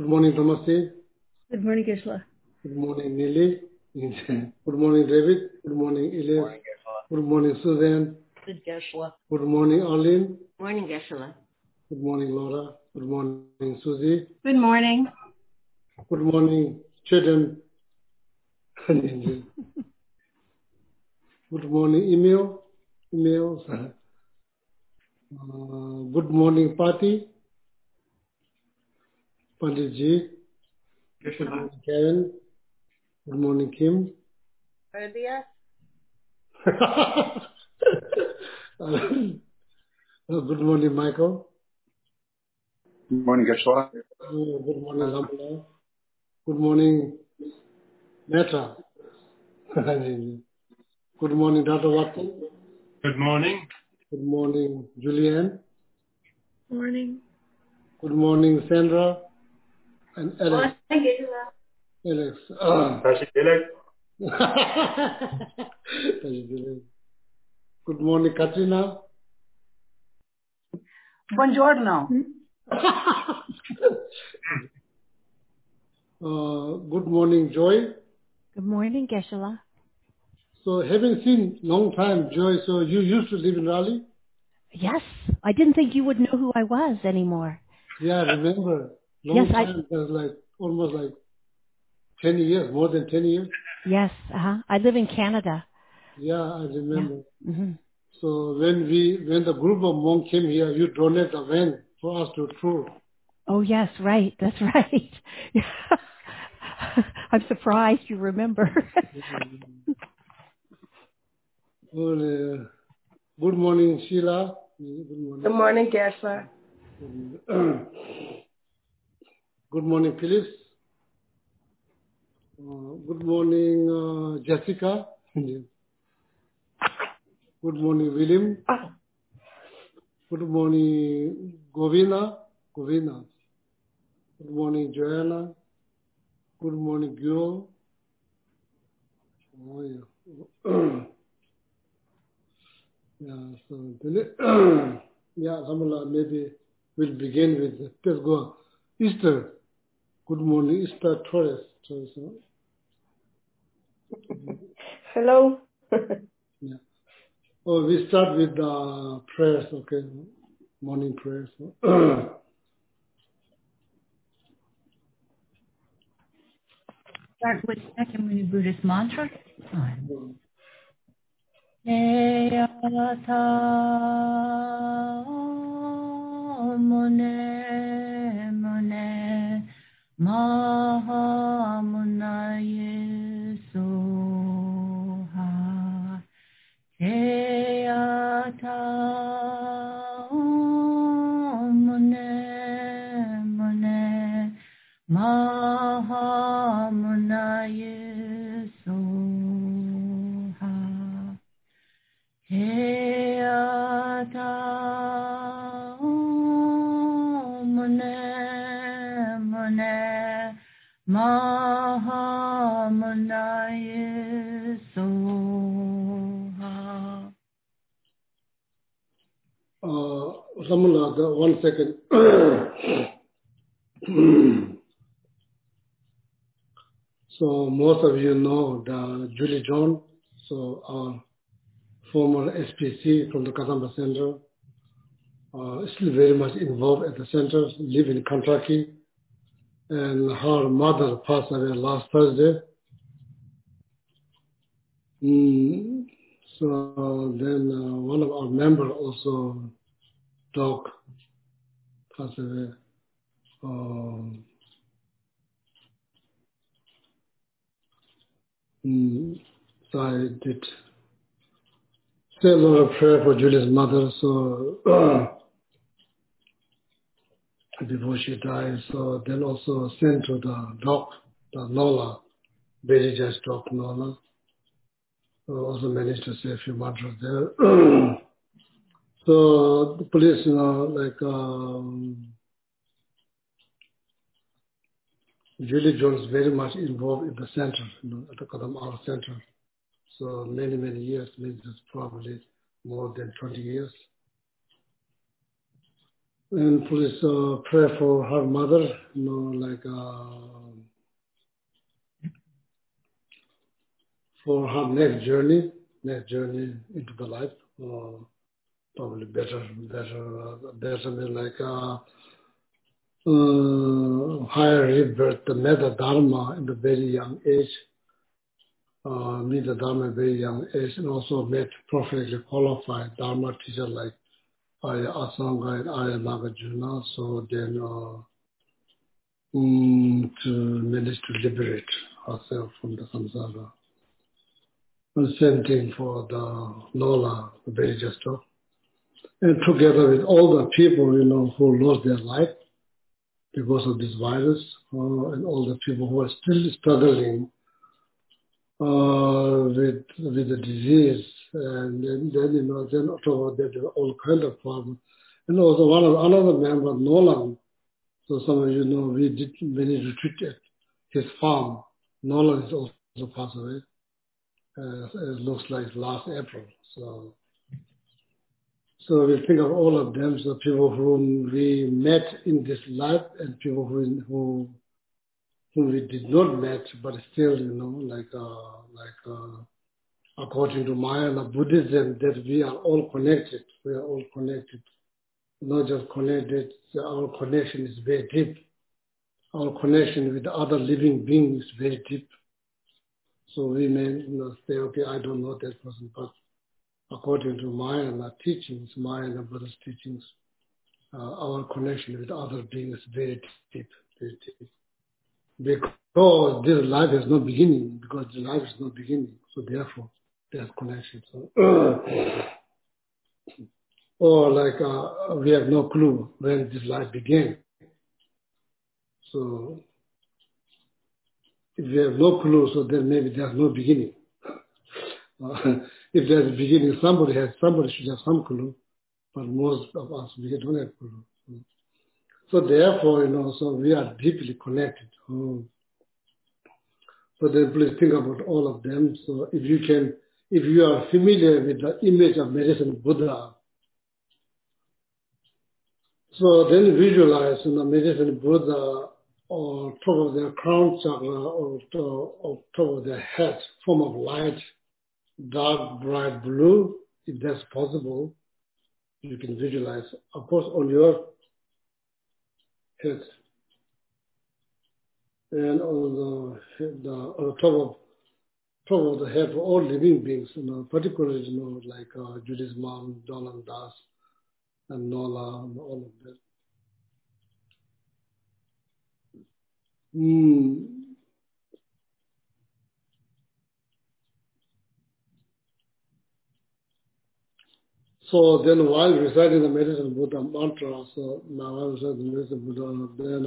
morning, Namaste. Good morning, Geshe-la. Good morning, Nili. Good morning, David. Good morning, Elias. Good morning, Suzanne. Good Geshe-la. Good morning, Arlene. Morning, Geshe-la. Good morning, Laura. Good morning, Susie. Good morning. Good morning, Chetan. Good morning, Emil. Good morning, Pati. Panditji. Good morning, Karen. Good morning, Kim. Buenos días. Good morning, Michael. Good morning, Geshe-la. Good morning, Lamla. Good morning, Meta. Good morning, Dr. Watson. Good morning. Good morning, Julianne. Morning. Good morning, Sandra and Alex. Alex. Good morning, Katrina. Buongiorno. Good morning, Joy. Good morning, Geshe-la. So haven't seen long time, Joy. So you used to live in Raleigh? Yes, I didn't think you would know who I was anymore. Yeah, I remember. Yes, Time. It was like almost like 10 years, more than 10 years. Yes, I live in Canada. Yeah, I remember. Yeah. Mm-hmm. So when the group of monks came here, you donated a van for us to tour. Oh yes, right. That's right. I'm surprised you remember. Good morning, Sheila. Good morning. Good morning, Geshe-la. Good morning, Phyllis. Good morning, Jessica. Good morning, William. Good morning, Govina. Good morning, Joanna. Good morning, Gil. Oh, yeah. Yeah, so Alhamdulillah, maybe we'll begin with, let's go. Easter. Good morning, Easter Torres. Hello. Yeah. Oh, we start with the prayers, okay? Morning prayers. Start with Shakyamuni Buddhist mantra. Eyata mune mune maha munaye soha. Eyata mune mune maha munaye soha. Heyata mune mune maha munaye soha. Alhamdulillah, 1 second. So most of you know the Julie John, so our former SPC from the Kadamba Center, still very much involved at the center, live in Kentucky, and her mother passed away last Thursday. So then one of our members also, Doc, passed away. So I did say a lot of prayer for Julie's mother, so before she died. So then also sent to the doc, the Nola, very just doc Nola. So also managed to say a few mantras there. So the police, Julie Jones very much involved in the center, at the Kadam Art Center. So many, many years, maybe just probably more than 20 years. And please pray for her mother, for her next journey into the life. Probably better higher rebirth, the meta dharma in the very young age, meet the dharma at a very young age, and also met perfectly qualified dharma teacher like Arya Asanga and Arya Nagarjuna. So then to manage to liberate herself from the samsara. And same thing for the Nola, the very gesture. And together with all the people, who lost their life because of this virus, and all the people who are still struggling with the disease, and then then on top of that, there are all kind of problems. And also another member, Nolan. So some of you know, we did many retreat at his farm. Nolan is also passed away. It looks like last April. So we think of all of them, so people whom we met in this life and people whom we did not met, but still, according to Mahayana Buddhism, that we are all connected. We are all connected. Not just connected, our connection is very deep. Our connection with the other living beings is very deep. So we may say, okay, I don't know that person, but according to Mahayana teachings, Mahayana Buddhist teachings, our connection with other beings is very deep, very deep. Because this life has no beginning, so therefore there's connection. So, or we have no clue when this life began. So if we have no clue, so then maybe there's no beginning. If there's a beginning, somebody should have some clue, but most of us, we don't have clue. So therefore, so we are deeply connected. So then please think about all of them. So if you are familiar with the image of medicine Buddha, so then visualize medicine Buddha on top of their crown chakra or on top of their head, form of light, dark, bright blue, if that's possible. You can visualize, of course, on your head. And on the top of the head for all living beings, particularly, like Judy's mom, Dolan Das, and Nola, and all of them. So then while reciting the medicine Buddha mantra, so now I recite the medicine Buddha, then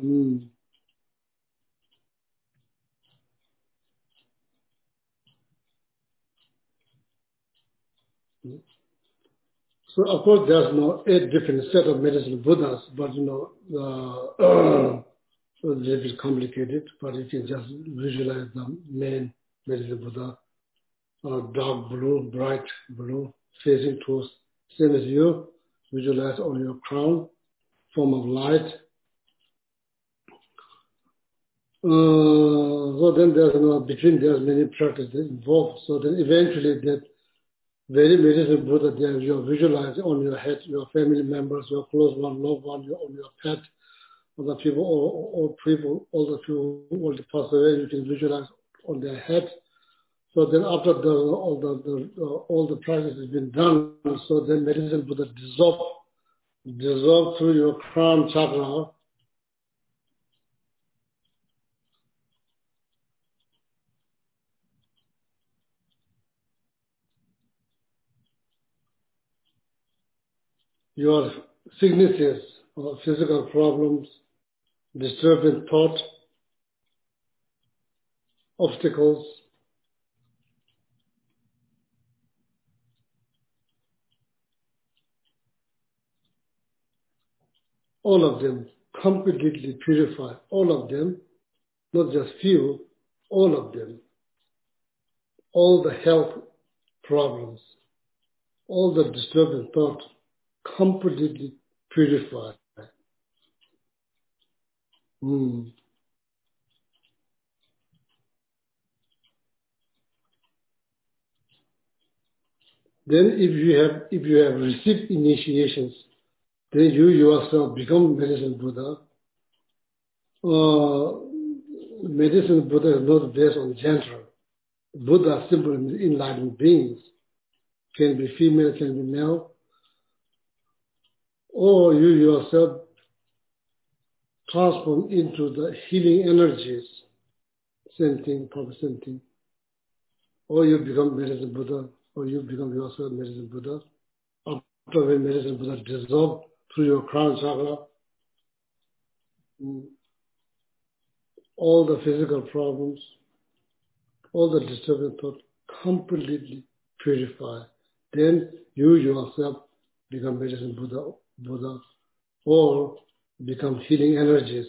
so of course there's no 8 different set of medicine Buddhas, but so it's a little bit complicated, but you can just visualize the main medicine Buddha, dark blue, bright blue, facing towards, same as you, visualize on your crown, form of light. So then there's there's many practices involved. So then eventually that very medicine Buddha there you visualize on your head, your family members, your close one, loved one, on your pet, other people, all the people who already passed away, you can visualize on their head. So then after all the practice has been done, so then medicine Buddha dissolve through your crown chakra. Your sicknesses or physical problems, disturbing thought, obstacles, all of them completely purify, all of them, not just few, all of them, all the health problems, all the disturbing thought, completely purify. Then if you have received initiations, then you yourself become medicine Buddha. Medicine Buddha is not based on gender. Buddha are simple enlightened beings. Can be female, can be male. Or you yourself transform into the healing energies. Same thing, probably same thing. Or you become medicine Buddha, or you become yourself medicine Buddha. After when medicine Buddha dissolve through your crown chakra, all the physical problems, all the disturbing thought completely purify. Then you yourself become medicine Buddha, or become healing energies.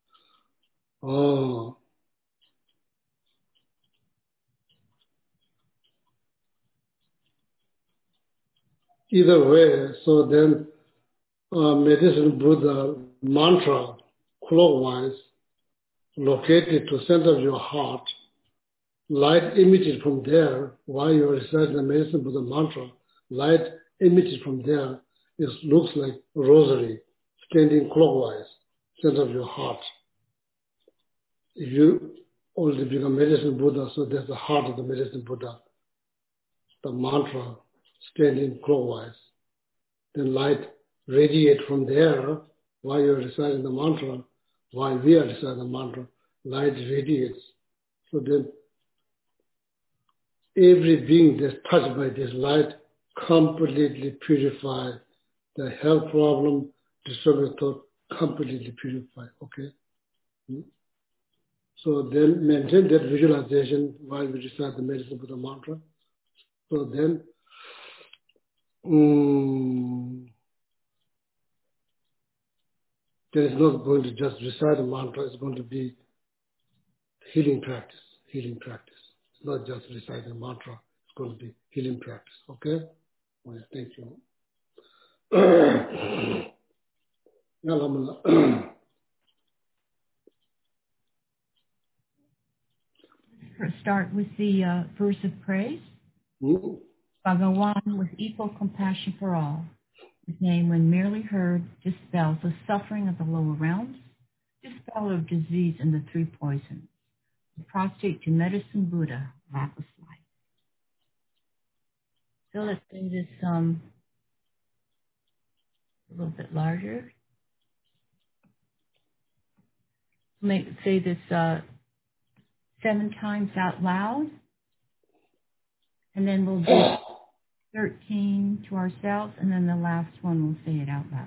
Either way, so then medicine Buddha mantra clockwise located to center of your heart, light emitted from there while you are reciting the medicine Buddha mantra, light emitted from there, it looks like a rosary standing clockwise, center of your heart. If you already become medicine Buddha, so that's the heart of the medicine Buddha, the mantra standing clockwise. Then light radiate from there while you're reciting the mantra, while we are reciting the mantra, light radiates. So then every being that's touched by this light completely purify the health problem, disturbing thought, completely purify, okay? So then maintain that visualization while we recite the medicine Buddha mantra. So then there is not going to just recite the mantra, it's going to be healing practice. It's not just reciting the mantra, it's going to be healing practice, okay? Well, thank you. Let's start with the verse of praise. Bhagawan with equal compassion for all. His name, when merely heard, dispels the suffering of the lower realms, dispeller of disease and the three poisons, the prostrate to medicine Buddha, lapis light. So let's do this a little bit larger. Say this 7 times out loud, and then we'll do 13 to ourselves, and then the last one we'll say it out loud.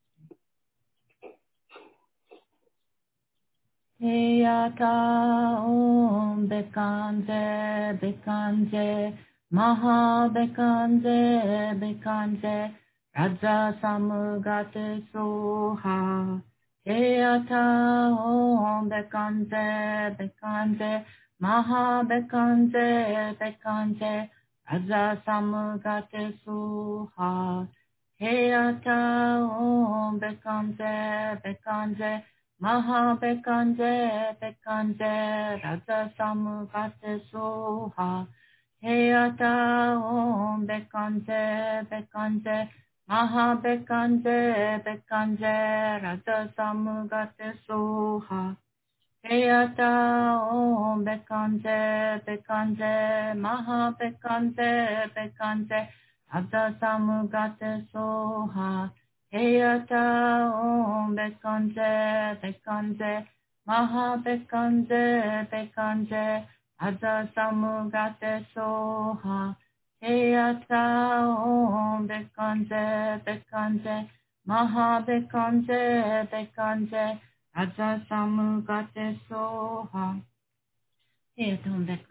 Heyata om bekanze bekanze maha bekanze bekanze raja samugate soha. Heyata om bekanze bekanze maha bekanze bekanze raja samugate soha. Heyata om bekanze bekanze Maha Bekanze, Bekanze, Raja Samugate Soha. Heyata Om Bekanze, Bekanze, Maha Bekanze, Bekanze, Raja Samugate Soha. Heyata Om Bekanze, Bekanze, Maha Bekanze, Bekanze, Raja Samugate Soha. Heyata om bekanze, bekanze, maha bekanze, bekanze, aza samugate soha. Heyata om bekanze, bekanze, maha bekanze, bekanze, aza samugate soha. Heyata om bekanze.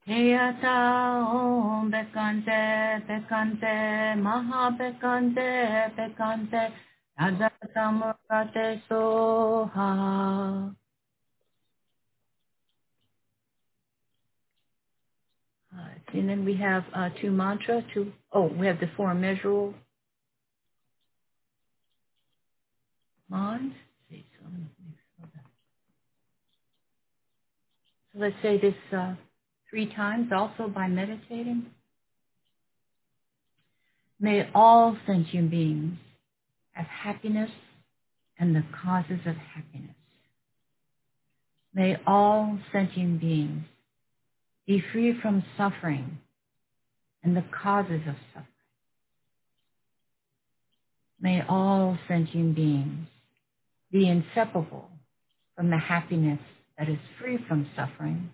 Heyata Om Bekante Bekante Maha Bekante Bekante Adatamurate Soha. And then we have two mantras. We have the four immeasurable minds. So let's say this 3 times also by meditating. May all sentient beings have happiness and the causes of happiness. May all sentient beings be free from suffering and the causes of suffering. May all sentient beings be inseparable from the happiness that is free from suffering.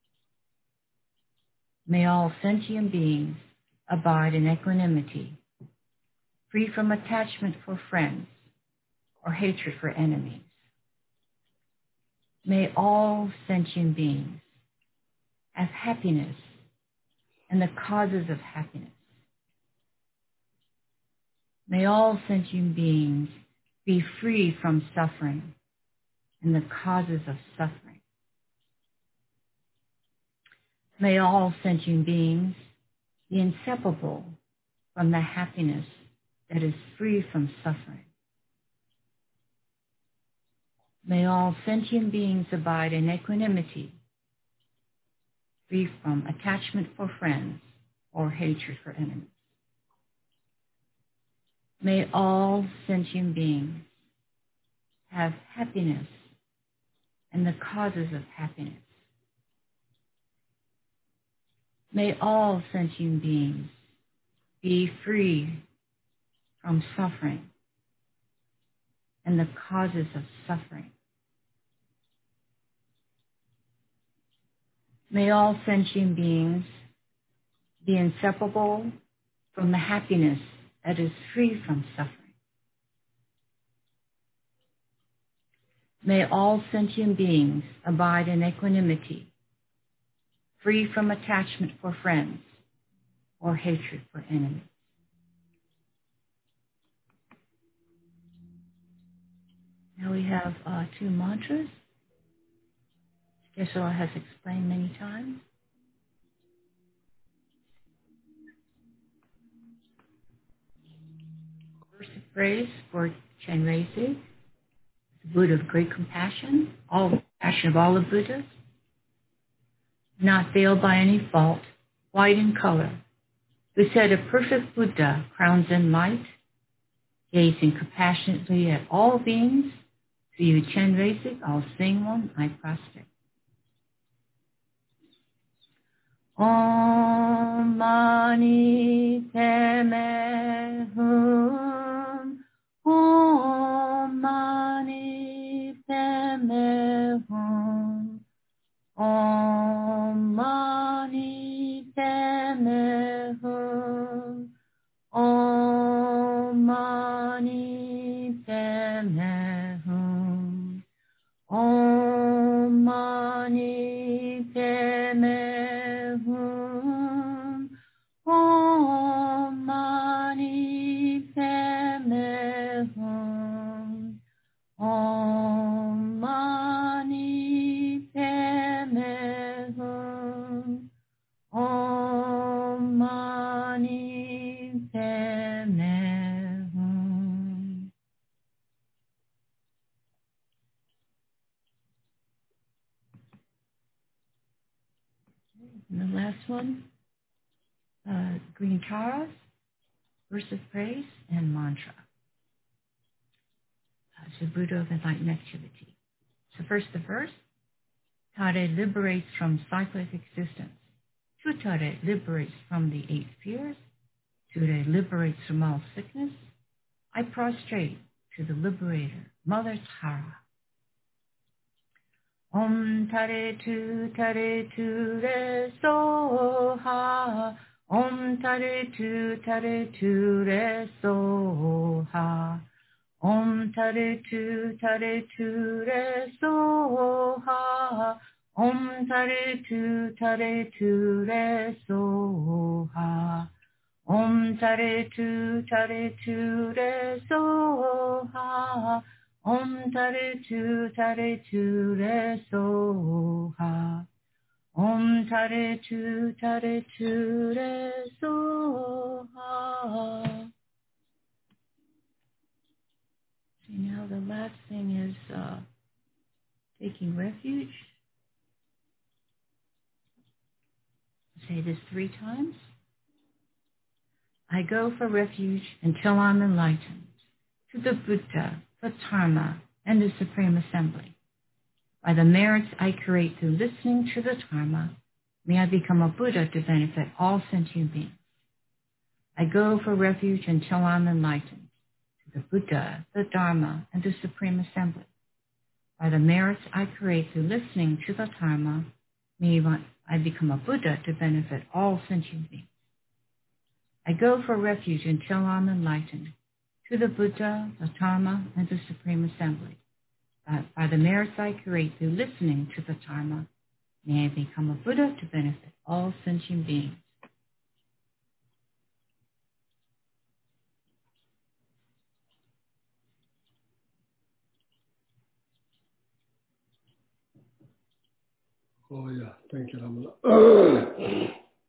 May all sentient beings abide in equanimity, free from attachment for friends or hatred for enemies. May all sentient beings have happiness and the causes of happiness. May all sentient beings be free from suffering and the causes of suffering. May all sentient beings be inseparable from the happiness that is free from suffering. May all sentient beings abide in equanimity, free from attachment for friends or hatred for enemies. May all sentient beings have happiness and the causes of happiness. May all sentient beings be free from suffering and the causes of suffering. May all sentient beings be inseparable from the happiness that is free from suffering. May all sentient beings abide in equanimity, free from attachment for friends or hatred for enemies. Now we have 2 mantras. Geshe-la has explained many times. Verse of praise for Chenrezig, the Buddha of great compassion, all the compassion of all the Buddhas, not veiled by any fault, white in color, who said a perfect Buddha crowns in light, gazing compassionately at all beings. To you, Chenrezig, all seeing one, I prostrate. Om Mani Padme Hum. Om Mani Padme Hum. Om Mani Padme Hum. Om Mani Padme Hum. Om Mani Padme Hum. Om Mani Padme Hum. Om Mani Padme Hum. Om Mani Padme Hum. And the last one, Green Taras, verse of praise and mantra. It's the Buddha of enlightened activity. So first the verse, Tare liberates from cyclic existence. Tutare liberates from the 8 fears. Ture liberates from all sickness. I prostrate to the liberator, Mother Tara. Om Tare Tu Re Soha. Om Tare Tu Re Soha. Om Tare Tu Re Soha. Om Tare Tu Re Soha. Om Tare Tu Re Soha. Om Tare Tu Re Soha. Om Tare Tu Re Soha. See, now the last thing is taking refuge. Say this 3 times. I go for refuge until I'm enlightened to the Buddha, the Dharma, and the Supreme Assembly. By the merits I create through listening to the Dharma, may I become a Buddha to benefit all sentient beings. I go for refuge until I'm enlightened to the Buddha, the Dharma, and the Supreme Assembly. By the merits I create through listening to the Dharma, may I become a Buddha to benefit all sentient beings. I go for refuge until I'm enlightened to the Buddha, the Dharma, and the Supreme Assembly. By the merits I create through listening to the Dharma, may I become a Buddha to benefit all sentient beings. Oh yeah, thank you, Ramana.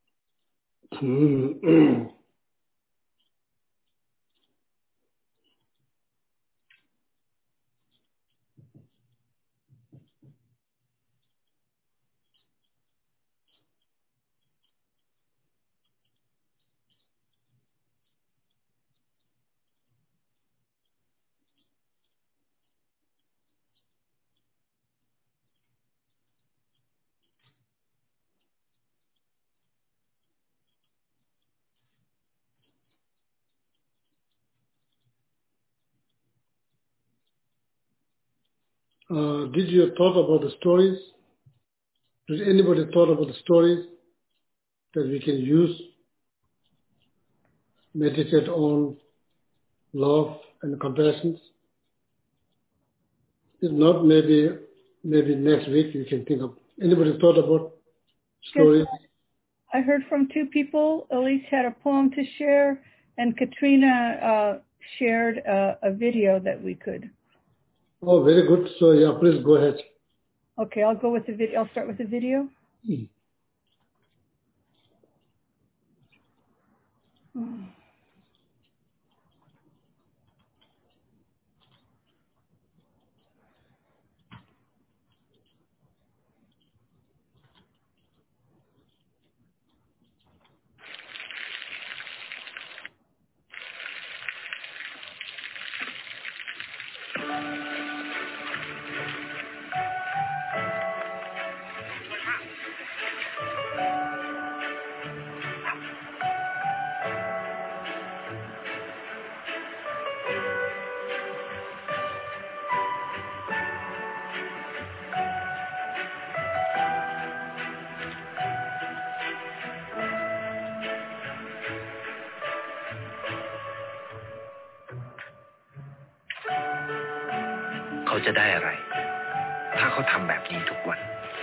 Did you thought about the stories? Did anybody thought about the stories that we can use, meditate on love and compassion? If not, maybe next week you can think of. Anybody thought about stories? Yes, I heard from 2 people. Elise had a poem to share, and Katrina shared a video that we could. Oh, very good. So yeah, please go ahead. Okay, I'll go with the video. I'll start with the video. Mm. เขาจะได้อะไรถ้าเขาทำแบบนี้ทุกวัน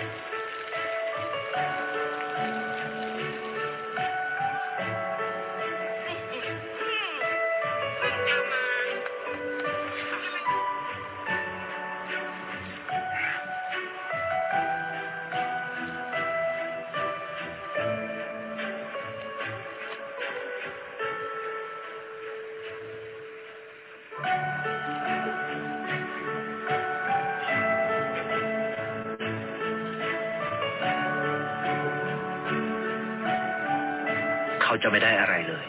เขาจะไม่ได้อะไรเลย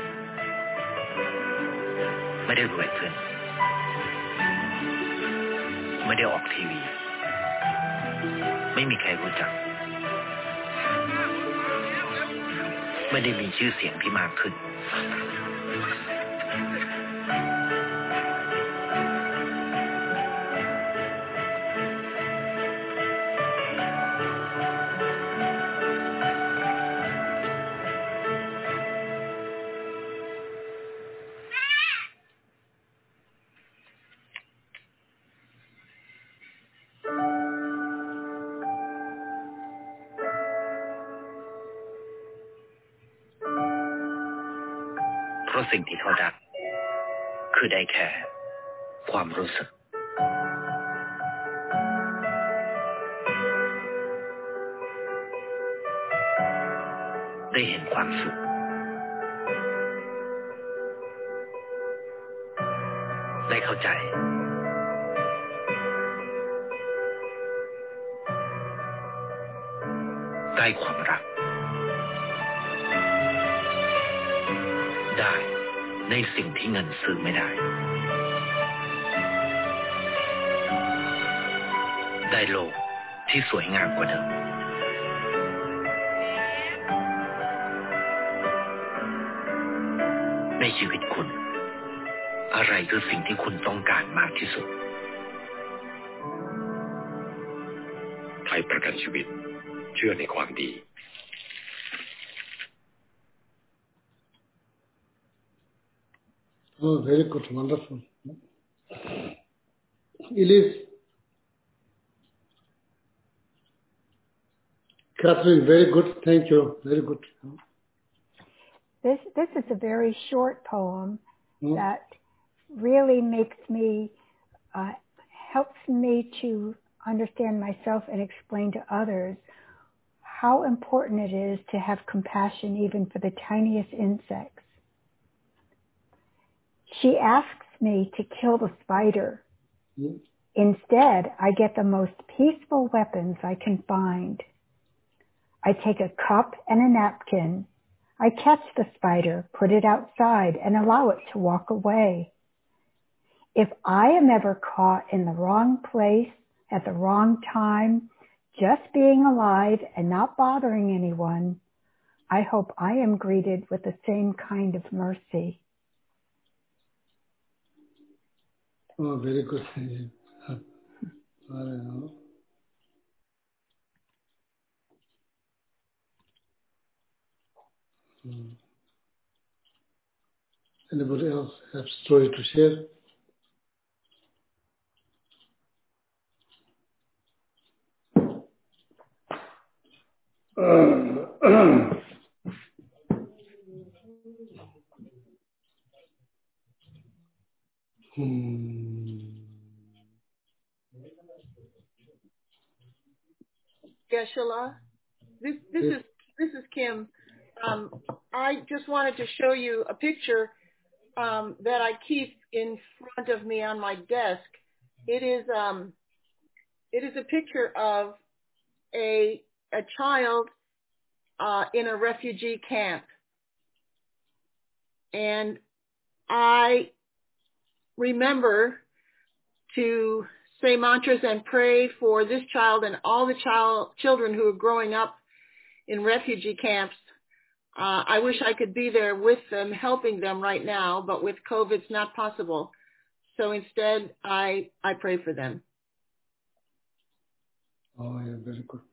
ไม่ได้รวยขึ้นไม่ได้ออกทีวีไม่มีใครรู้จักไม่ได้มีชื่อเสียงที่มากขึ้นราะสิ่งที่เขาได้คือได้แค่ความรู้สึกได้เห็นความสุขได้เข้าใจได้ความรักได้ในสิ่งที่เงินซื้อไม่ได้ได้โลกที่สวยงามกว่าเดิมในชีวิตคุณอะไรคือสิ่งที่คุณต้องการมากที่สุดไทยประกันชีวิตเชื่อในความดี Oh, very good, wonderful. Elise, Catherine, very good. Thank you. Very good. This is a very short poem that really makes me, helps me to understand myself and explain to others how important it is to have compassion even for the tiniest insects. She asks me to kill the spider. Instead, I get the most peaceful weapons I can find. I take a cup and a napkin. I catch the spider, put it outside, and allow it to walk away. If I am ever caught in the wrong place at the wrong time, just being alive and not bothering anyone, I hope I am greeted with the same kind of mercy. Oh, very good. Anybody else have story to share? Geshe-la, this is Kim. I just wanted to show you a picture that I keep in front of me on my desk. It is a picture of a child in a refugee camp, and I remember to say mantras and pray for this child and all the children who are growing up in refugee camps. I wish I could be there with them, helping them right now, but with COVID, it's not possible. So instead, I pray for them. Oh, yeah, very good.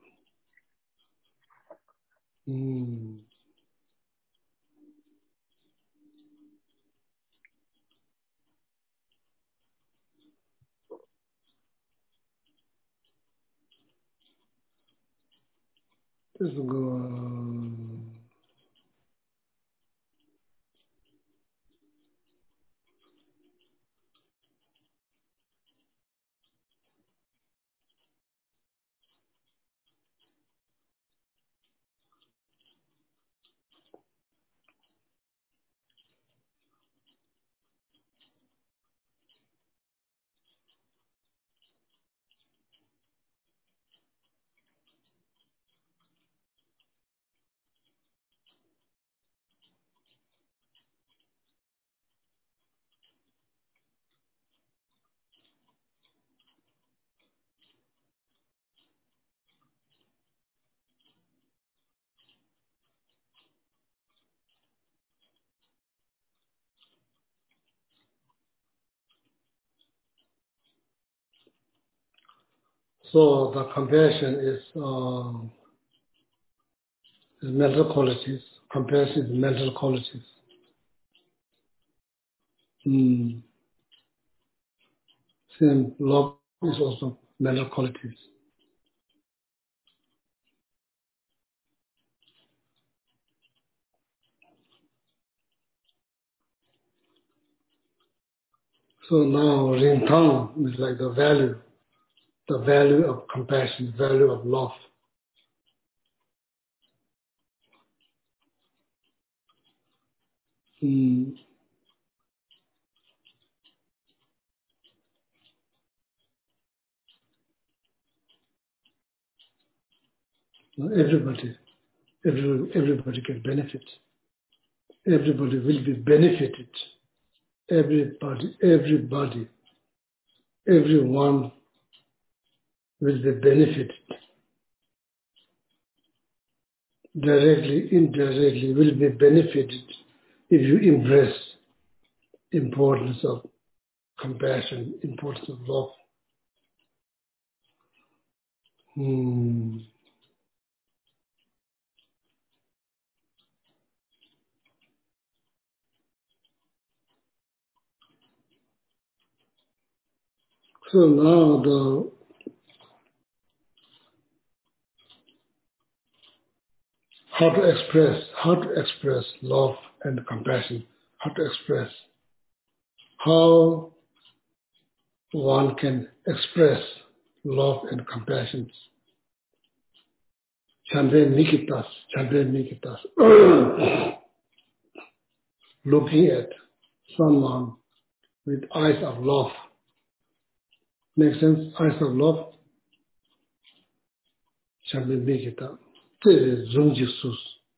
Let's go. So the compassion is mental qualities. Compassion is mental qualities. Same, love is also mental qualities. So now Ringtang is like the value of compassion, value of love. Everybody can benefit. Everybody will be benefited. Everyone will be benefited. Directly, indirectly will be benefited if you embrace importance of compassion, importance of love. So now how to express love and compassion, how one can express love and compassion. Chandre Nikitas. Looking at someone with eyes of love. Makes sense? Eyes of love. Chandre Nikita. This is Zungjisus.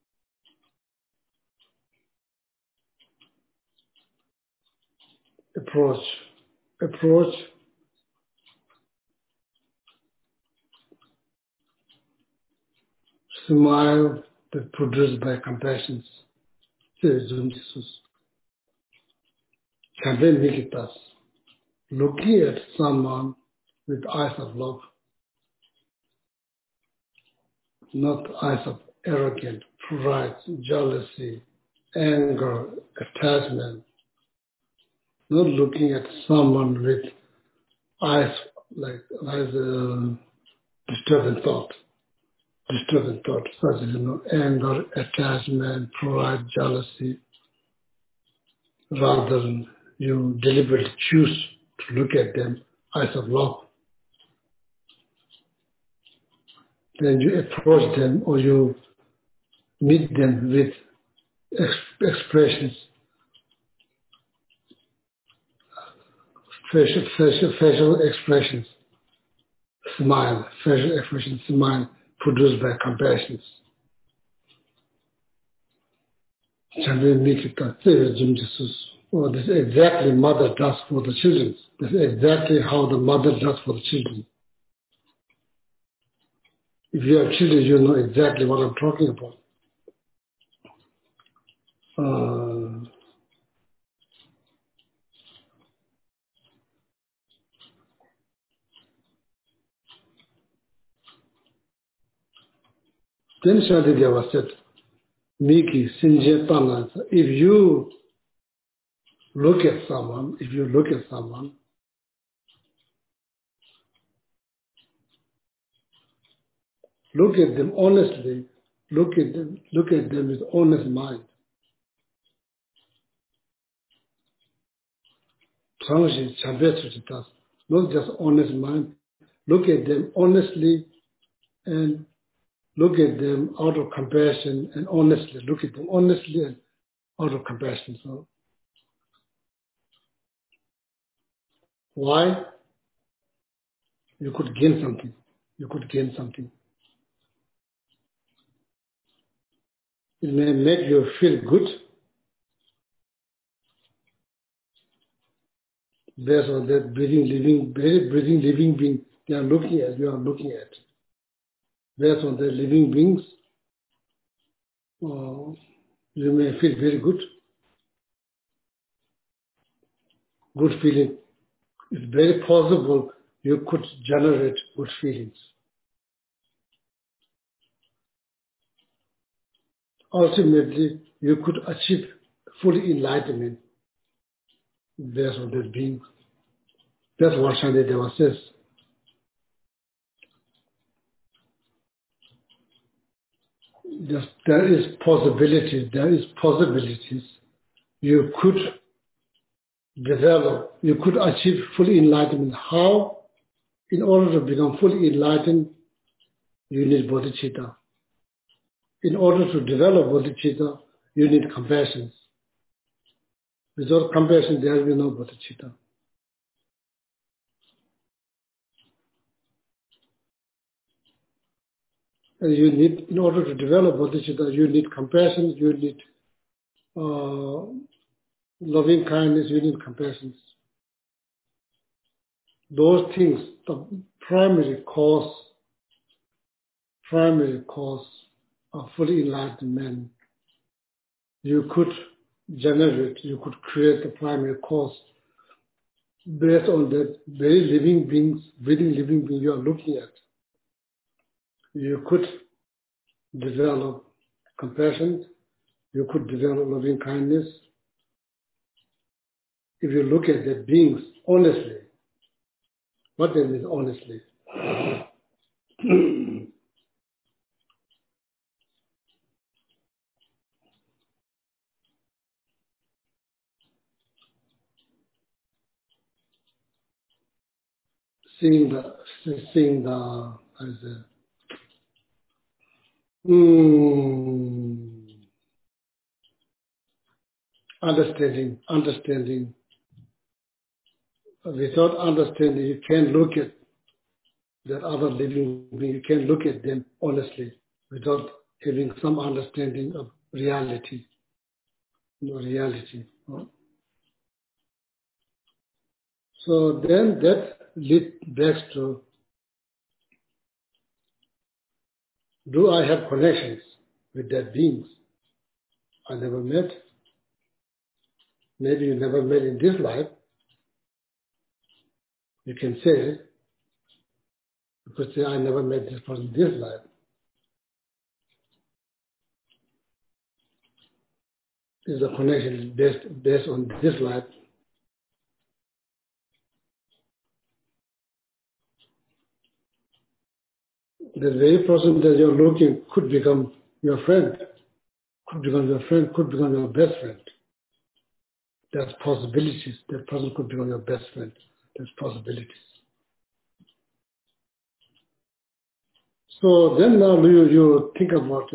Approach. Smile that produced by compassion. This is Zungjisus. Chandre Nikitas. Looking at someone with eyes of love. Not eyes of arrogance, pride, jealousy, anger, attachment. Not looking at someone with eyes disturbing thought, such as anger, attachment, pride, jealousy. Rather than you deliberately choose to look at them, eyes of love. Then you approach them or you meet them with expressions, facial expressions, facial expressions, smile produced by compassion. Oh, this is exactly mother does for the children. This is exactly how the mother does for the children. If you have children, you know exactly what I'm talking about. Then Shantideva said, Miki, Sinje Tana, if you look at someone, look at them honestly, look at them with honest mind. Not just honest mind, look at them honestly and look at them out of compassion and honestly. Look at them honestly and out of compassion. So why? You could gain something. It may make you feel good. Based on that breathing, living being you are looking at. Based on the living beings, you may feel very good. Good feeling. It's very possible you could generate good feelings. Ultimately, you could achieve full enlightenment based on that being. That's what Shantideva says. There is possibilities. You could develop, you could achieve full enlightenment. How? In order to become fully enlightened, you need bodhicitta. In order to develop bodhicitta, you need compassion. Without compassion, there will be no bodhicitta. And you need, in order to develop bodhicitta, you need compassion, you need loving kindness, you need compassion. Those things, the primary cause of fully enlightened man, you could generate, you could create the primary cause based on that very living beings, breathing living being you are looking at. You could develop compassion, you could develop loving kindness. If you look at the beings honestly, what does it mean honestly? seeing the understanding. Without understanding, you can't look at that other living being. You can't look at them honestly without having some understanding of reality. So then that leads back to, do I have connections with that beings I never met? Maybe you never met in this life. You can say, you could say, I never met this person in this life. Is the connection based on this life? The very person that you're looking could become your friend, could become your best friend. There's possibilities. That person could become your best friend. There's possibilities. So then now you think about,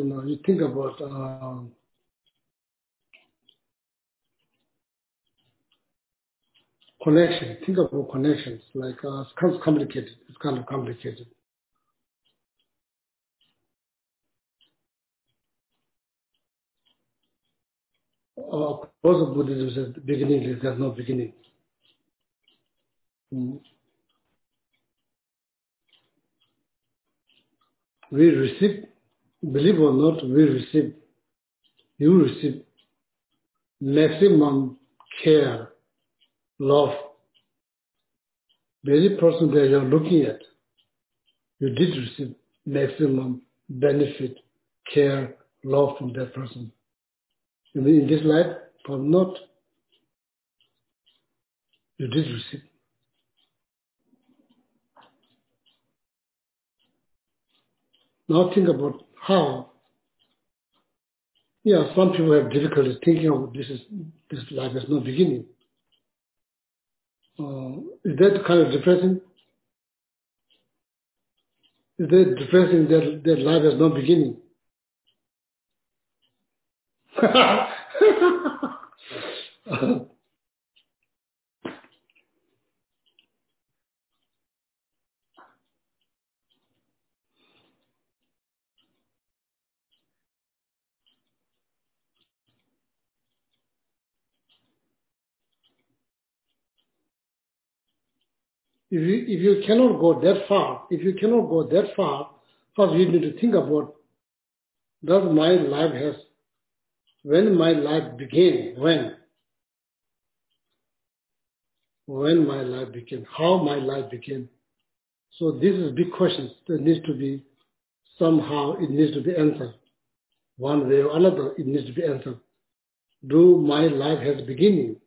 connection. Think about connections. Like it's kind of complicated. Of course, Buddhism says beginning, there's no beginning. We receive, believe or not, you receive maximum care, love. Very person that you're looking at, you did receive maximum benefit, care, love from that person. In this life, or not, you did receive. Now think about how. Yeah, some people have difficulty thinking of this life has no beginning. Is that kind of depressing? Is that depressing that life has no beginning? If you cannot go that far, first you need to think about, does my life has, when my life began, when my life began, how my life began. So this is big questions that needs to be, somehow it needs to be answered. One way or another, it needs to be answered. Do my life has beginning?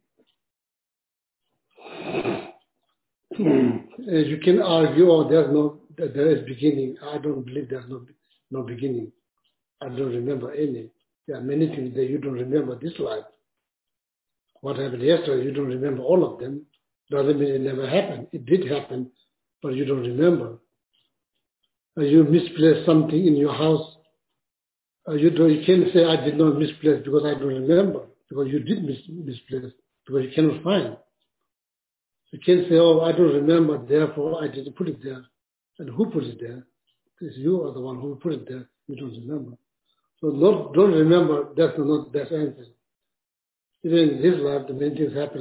As you can argue, there is beginning. I don't believe there's no beginning. I don't remember any. There are many things that you don't remember this life. what happened yesterday, you don't remember all of them. Doesn't mean it never happened. It did happen, but you don't remember. You misplaced something in your house. You can't say, I did not misplace because I don't remember, because you did misplace, because you cannot find. You can't say, oh, I don't remember, therefore I didn't put it there. And who put it there? Because you are the one who put it there. You don't remember. So don't remember, that's not that answer. Even in this life, the many things happen,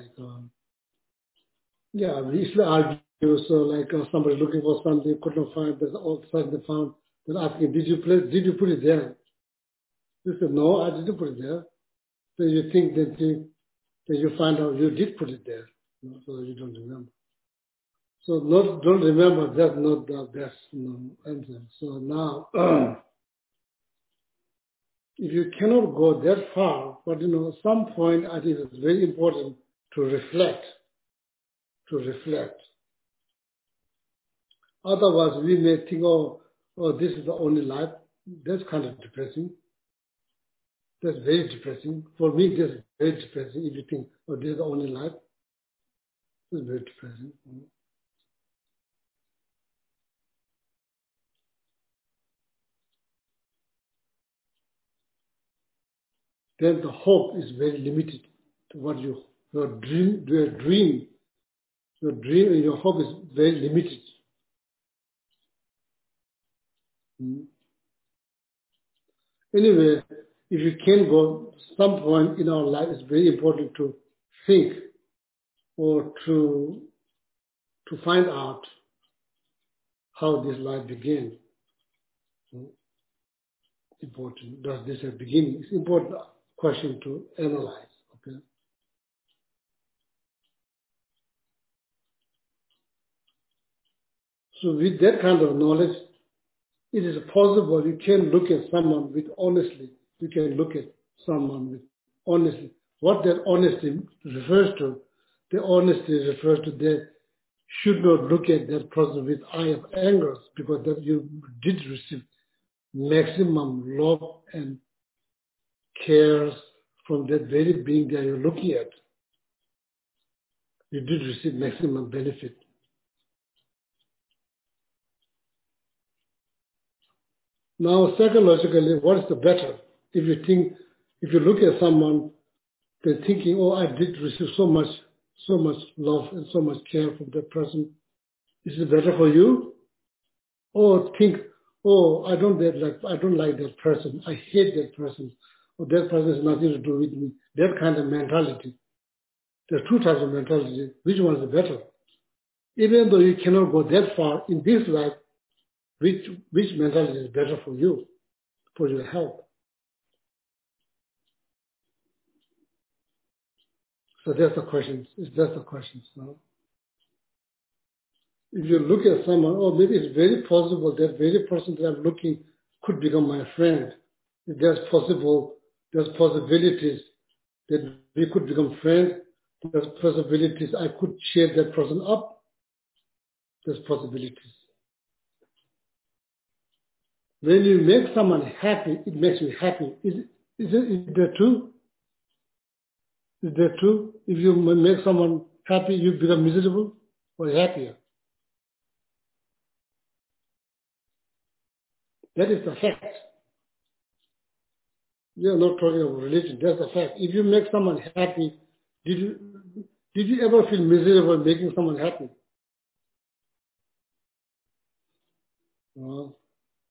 we usually argue, so somebody looking for something, could not find, then all of a sudden they found, then asking, did you put it there? You said, no, I didn't put it there. Then you think that you find out you did put it there, so you don't remember. So don't remember, that's not the best answer. So now, if you cannot go that far, but at some point I think it's very important to reflect. Otherwise we may think, oh, this is the only life. That's kind of depressing. That's very depressing. For me, that's very depressing if you think, oh, this is the only life. It's very depressing. Then the hope is very limited to what your dream and your hope is very limited. Anyway, if you can go some point in our life, it's very important to think or to find out how this life began. Important. Does this have beginning? It's important question to analyze. Okay. So with that kind of knowledge, it is possible you can look at someone with honesty. You can look at someone with honesty. What that honesty refers to, the honesty refers to that should not look at that person with eye of anger, because that you did receive maximum love and cares from that very being that you're looking at. You did receive maximum benefit. Now, psychologically, what is the better? If you look at someone, they're thinking, oh, I did receive so much love and so much care from that person. Is it better for you? Or think, oh, I don't like that person. I hate that person. Or that person has nothing to do with me. That kind of mentality. There are two types of mentality. Which one is better? Even though you cannot go that far in this life, which mentality is better for you, for your health? So that's the question. That's the question. No? If you look at someone, oh, maybe it's very possible that very person that I'm looking could become my friend. If there's possibilities that we could become friends. There's possibilities I could cheer that person up. There's possibilities. When you make someone happy, it makes you happy. Is that true? Is that true? If you make someone happy, you become miserable or happier. That is the fact. We are not talking about religion. That's the fact. If you make someone happy, did you ever feel miserable making someone happy? No.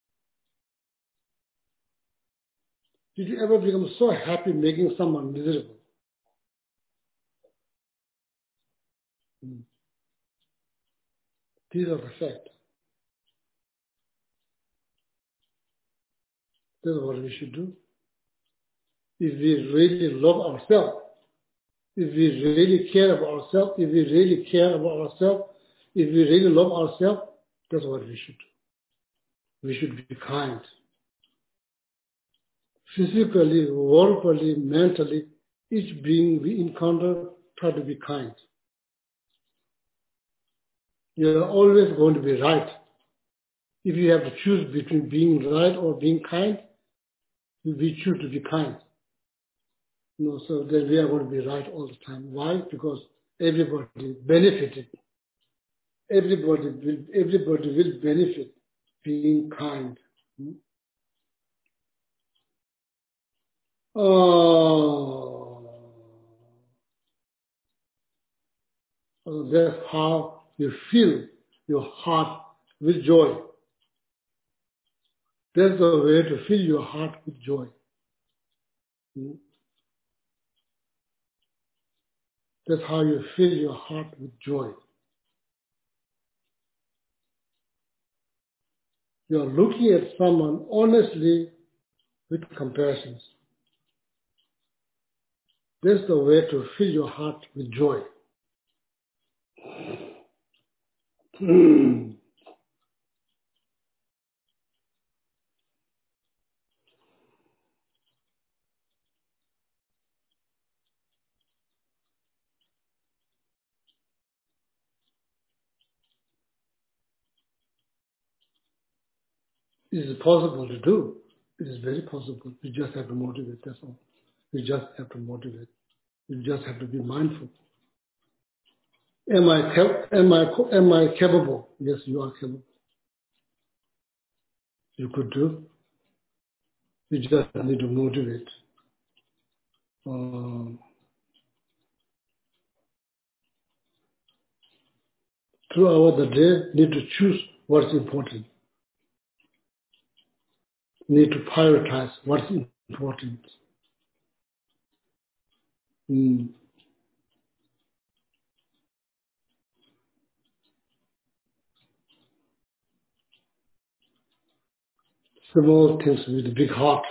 Did you ever become so happy making someone miserable? These are the facts. That's what we should do. If we really love ourselves, if we really care about ourselves, if we really care about ourselves, if we really love ourselves, that's what we should do. We should be kind. Physically, verbally, mentally, each being we encounter, try to be kind. You're always going to be right. If you have to choose between being right or being kind, we choose to be kind. So then we are going to be right all the time. Why? Because everybody benefited. Everybody will benefit being kind. That's how you fill your heart with joy. That's the way to fill your heart with joy. That's how you fill your heart with joy. You are looking at someone honestly with compassion. That's the way to fill your heart with joy. It is possible to do. It is very possible. You just have to motivate, that's all. You just have to motivate. You just have to be mindful. Am I capable? Yes, you are capable. You could do. You just need to motivate. Throughout the day, need to choose what's important. Need to prioritize what's important. Small things with a big heart.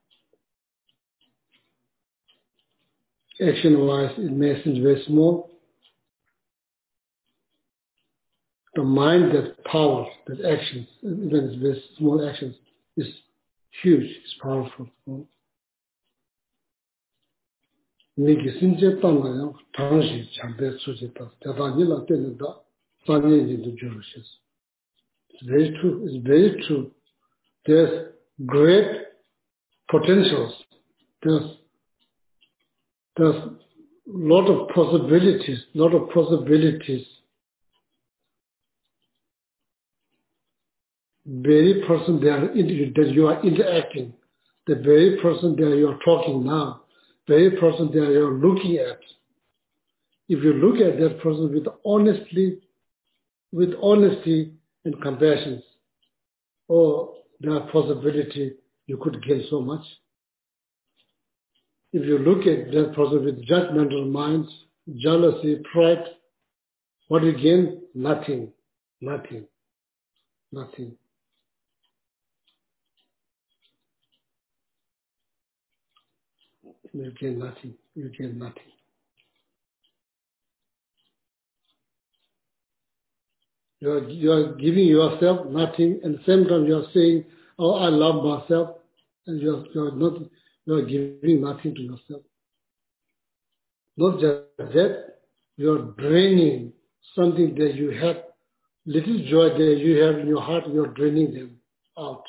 Action-wise, it may seem very small. The mind that powers, that actions, even it's very small actions, is huge, it's powerful. It's very true, it's very true. There's great potentials. There's lot of possibilities. Very person that you are interacting, the very person that you are talking now, very person that you are looking at. If you look at that person with honesty and compassion, there are possibility you could gain so much. If you look at that person with judgmental minds, jealousy, pride, what do you gain? Nothing. You gain nothing. You are giving yourself nothing, and at the same time you are saying, "Oh, I love myself," and you are giving nothing to yourself. Not just that, you are draining something that you have, little joy that you have in your heart. You are draining them out.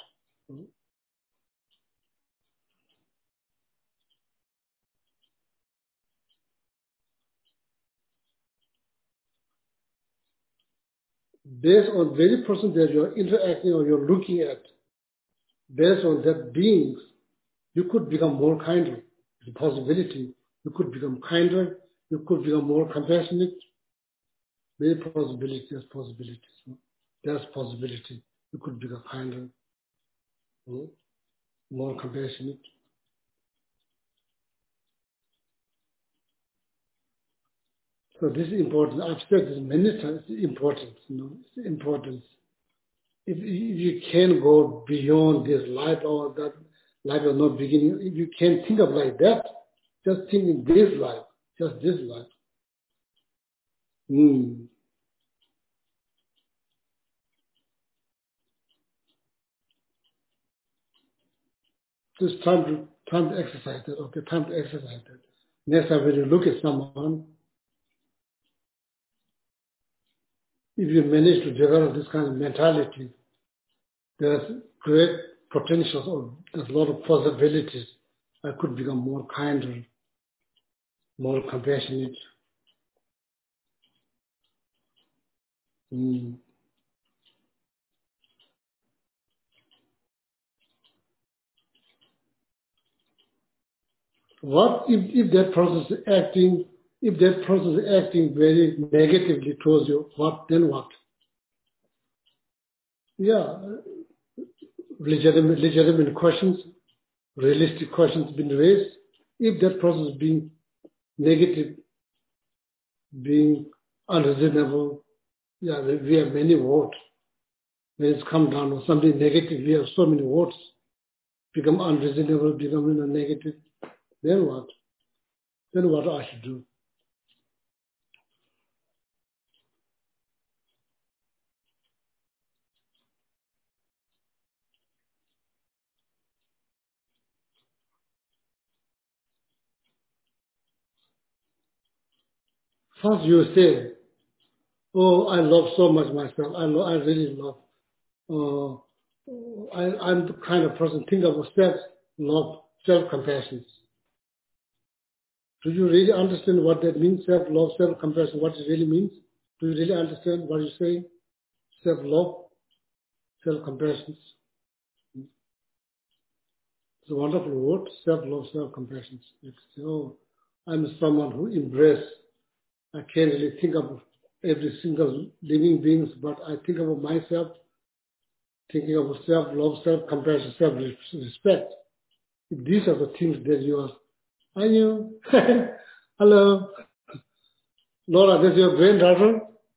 Based on very person that you are interacting or you are looking at, based on that beings, you could become more kinder. It's a possibility. You could become kinder. You could become more compassionate. Many possibilities. There's possibility. You could become kinder, more compassionate. So this is important. I've said this many times. It's important. It's important. If you can go beyond this life or that life is not beginning, if you can think of like that, just think in this life, just this life. Just time to exercise that. Okay, time to exercise that. Next time when you look at someone, if you manage to develop this kind of mentality, there's great potential, or there's a lot of possibilities. I could become more kinder, more compassionate. What if that process is acting very negatively towards you? Then what? Yeah, legitimate questions, realistic questions been raised. If that process being negative, being unreasonable, yeah, we have many words. When it's come down to something negative, we have so many words. Become unreasonable, become negative. Then what? Then what I should do? First you say, oh, I love so much myself. I really love. I'm the kind of person think about self-love, self-compassion. Do you really understand what that means, self-love, self-compassion, what it really means? Do you really understand what you're saying? Self-love, self-compassion. It's a wonderful word, self-love, self-compassion. Oh, I'm someone who embraces. I can't really think of every single living beings, but I think about myself, thinking about self-love, self-compassion, self-respect. If these are the things that you are you? Hello. Laura, this is your granddaughter?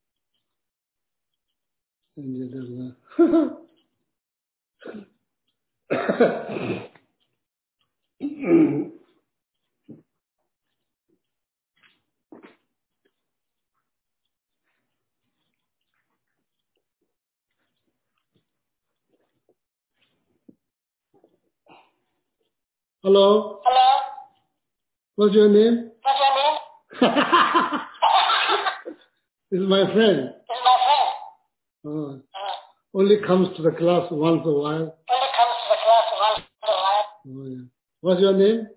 Hello? What's your name? This is my friend. Oh. Only comes to the class once a while. Oh, yeah. What's your name?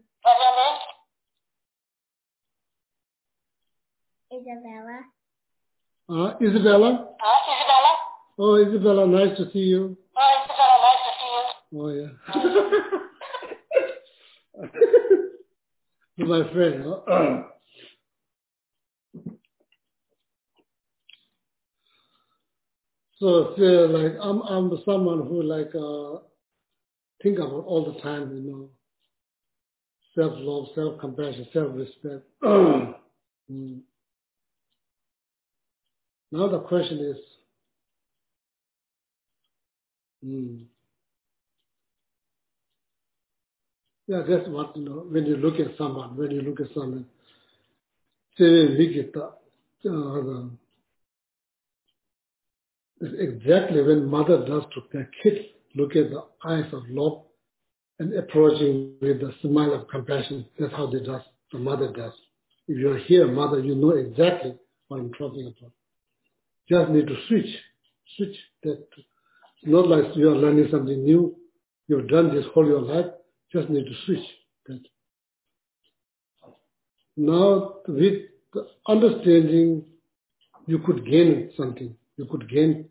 Isabella. Isabella? Oh, Isabella, nice to see you. Oh, yeah. My friend. So like I'm someone who like think about all the time, self-love, self-compassion, self-respect. Now the question is, yeah, that's what when you look at someone, exactly when mother does to their kids, look at the eyes of love and approaching with a smile of compassion. That's how they does. The mother does. If you're here, mother, you know exactly what I'm talking about. Just need to switch that. It's not like you are learning something new. You've done this whole your life. Just need to switch that. Now, with the understanding, you could gain something. You could gain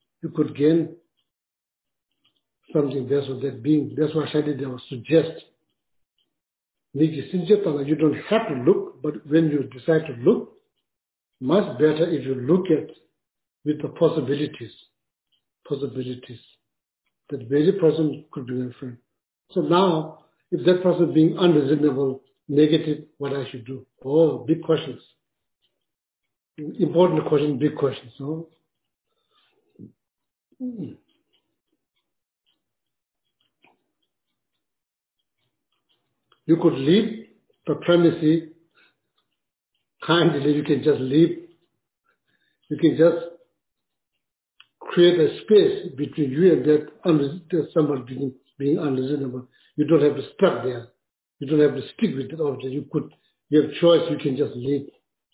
something. That's what that being. That's why Shadideva suggest. You don't have to look, but when you decide to look, much better if you look at with the possibilities. That very person could be your friend. So now, if that person being unreasonable, negative, what I should do? Oh, big questions. Important question, big questions. So, you could leave the premises kindly. You can just leave. You can just create a space between you and that someone being unreasonable. You don't have to stuck there. You don't have to stick with that object. You have choice. You can just leave.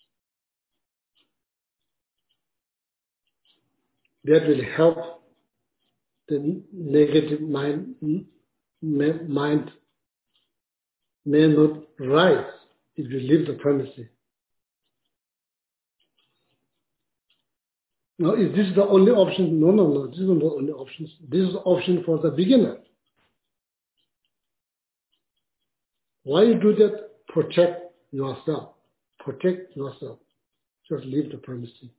That will help the negative mind may not rise if you leave the premises. Now, is this the only option? No. This is not the only option. This is the option for the beginner. Why you do that? Protect yourself. Protect yourself. Just leave the premises.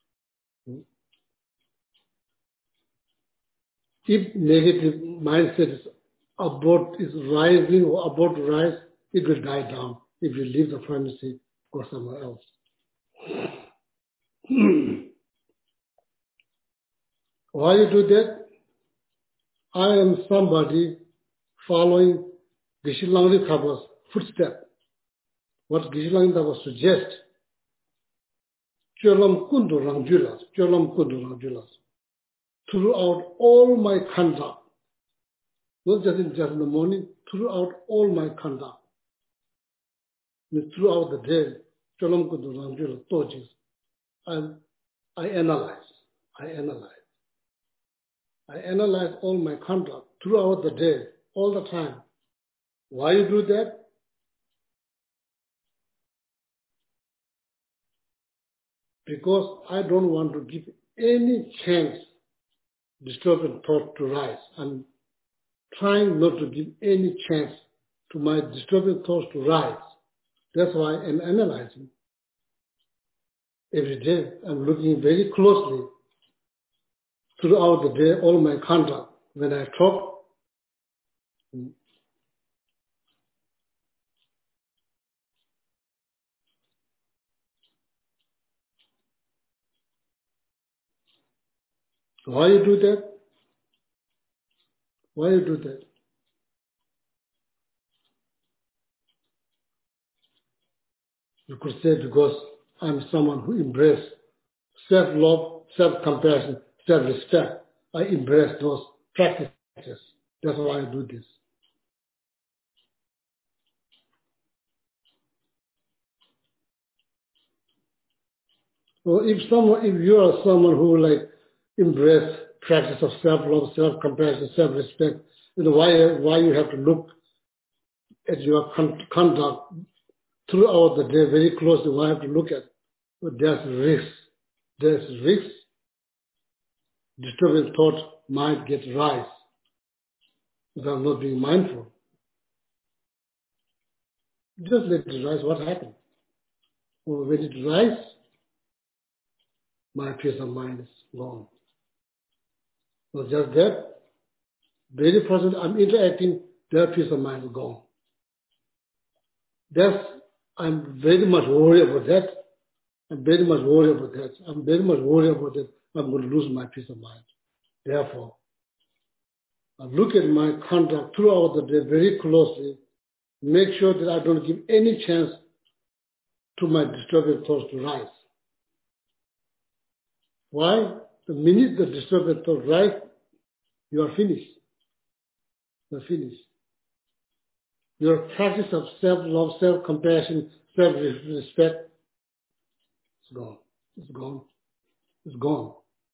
If negative mindset is about is rising or about to rise, it will die down. If you leave the premises, go somewhere else. Why you do that? I am somebody following Geshe Langri Thapa's footstep. What Geshe Langri Thapa suggests, Cholam Kundu Rangjulas, throughout all my conduct, not just in the morning, throughout all my conduct, throughout the day, Cholam Kundu Rangjulas, Tojis, I analyze all my conduct throughout the day, all the time. Why you do that? Because I don't want to give any chance disturbing thought to rise. I'm trying not to give any chance to my disturbing thoughts to rise. That's why I'm analyzing. Every day I'm looking very closely throughout the day, all my conduct. When I talk, why you do that? Why you do that? You could say because I'm someone who embraces self-love, self-compassion, self-respect. I embrace those practices. That's why I do this. So if you are someone who like embrace practice of self-love, self-compassion, self-respect, why you have to look at your conduct throughout the day very closely? Why have to look at? But there's risk. There's risk. Disturbing thought might get rise without not being mindful. Just let it rise. What happened? Well, when it rises, my peace of mind is gone. So just that, very present, I'm interacting, their peace of mind is gone. I'm very much worried about that. I'm very much worried about that. I'm going to lose my peace of mind. Therefore, I look at my conduct throughout the day very closely, make sure that I don't give any chance to my disturbing thoughts to rise. Why? The minute the disturbing thought rise, you are finished. You're finished. Your practice of self-love, self-compassion, self-respect is gone. It's gone. It's gone.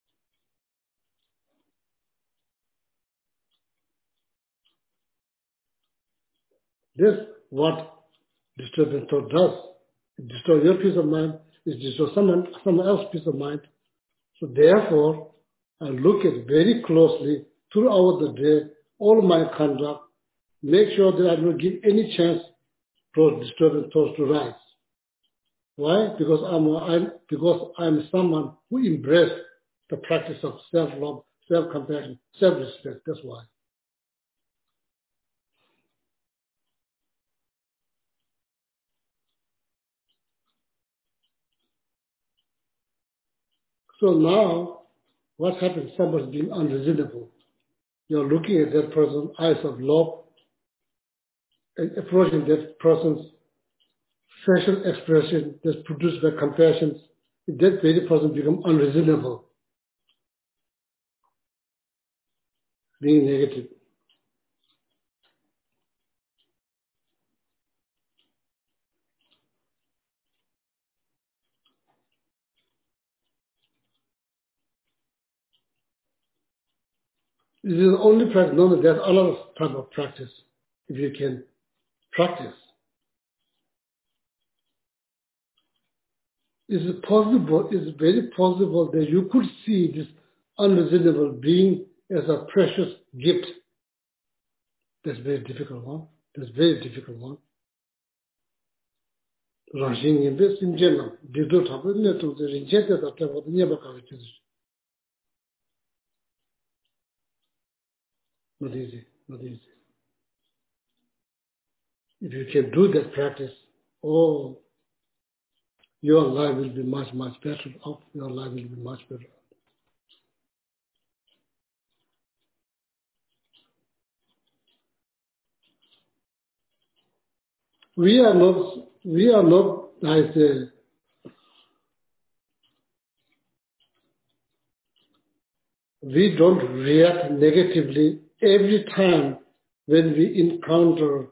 This what disturbing thought does. It destroys your peace of mind. It destroys someone else's peace of mind. So therefore, I look at very closely throughout the day, all my conduct, make sure that I don't give any chance for disturbing thoughts to rise. Why? Because I'm someone who embraces the practice of self-love, self-compassion, self-respect. That's why. So now, what happens? Somebody's being unreasonable. You're looking at that person's eyes of love and approaching that person's facial expression that's produced by compassion. If that very person becomes unreasonable, being negative. This is the only practice. No, there's another type of practice. If you can practice it's very possible that you could see this unreasonable being as a precious gift. That's very difficult one. That's very difficult one. Rushing in this in general, they don't have it to the rejected after what the never come to. Not easy, not easy. If you can do that practice, oh, your life will be much, much better off. Your life will be much better. We are not, I say, we don't react negatively every time when we encounter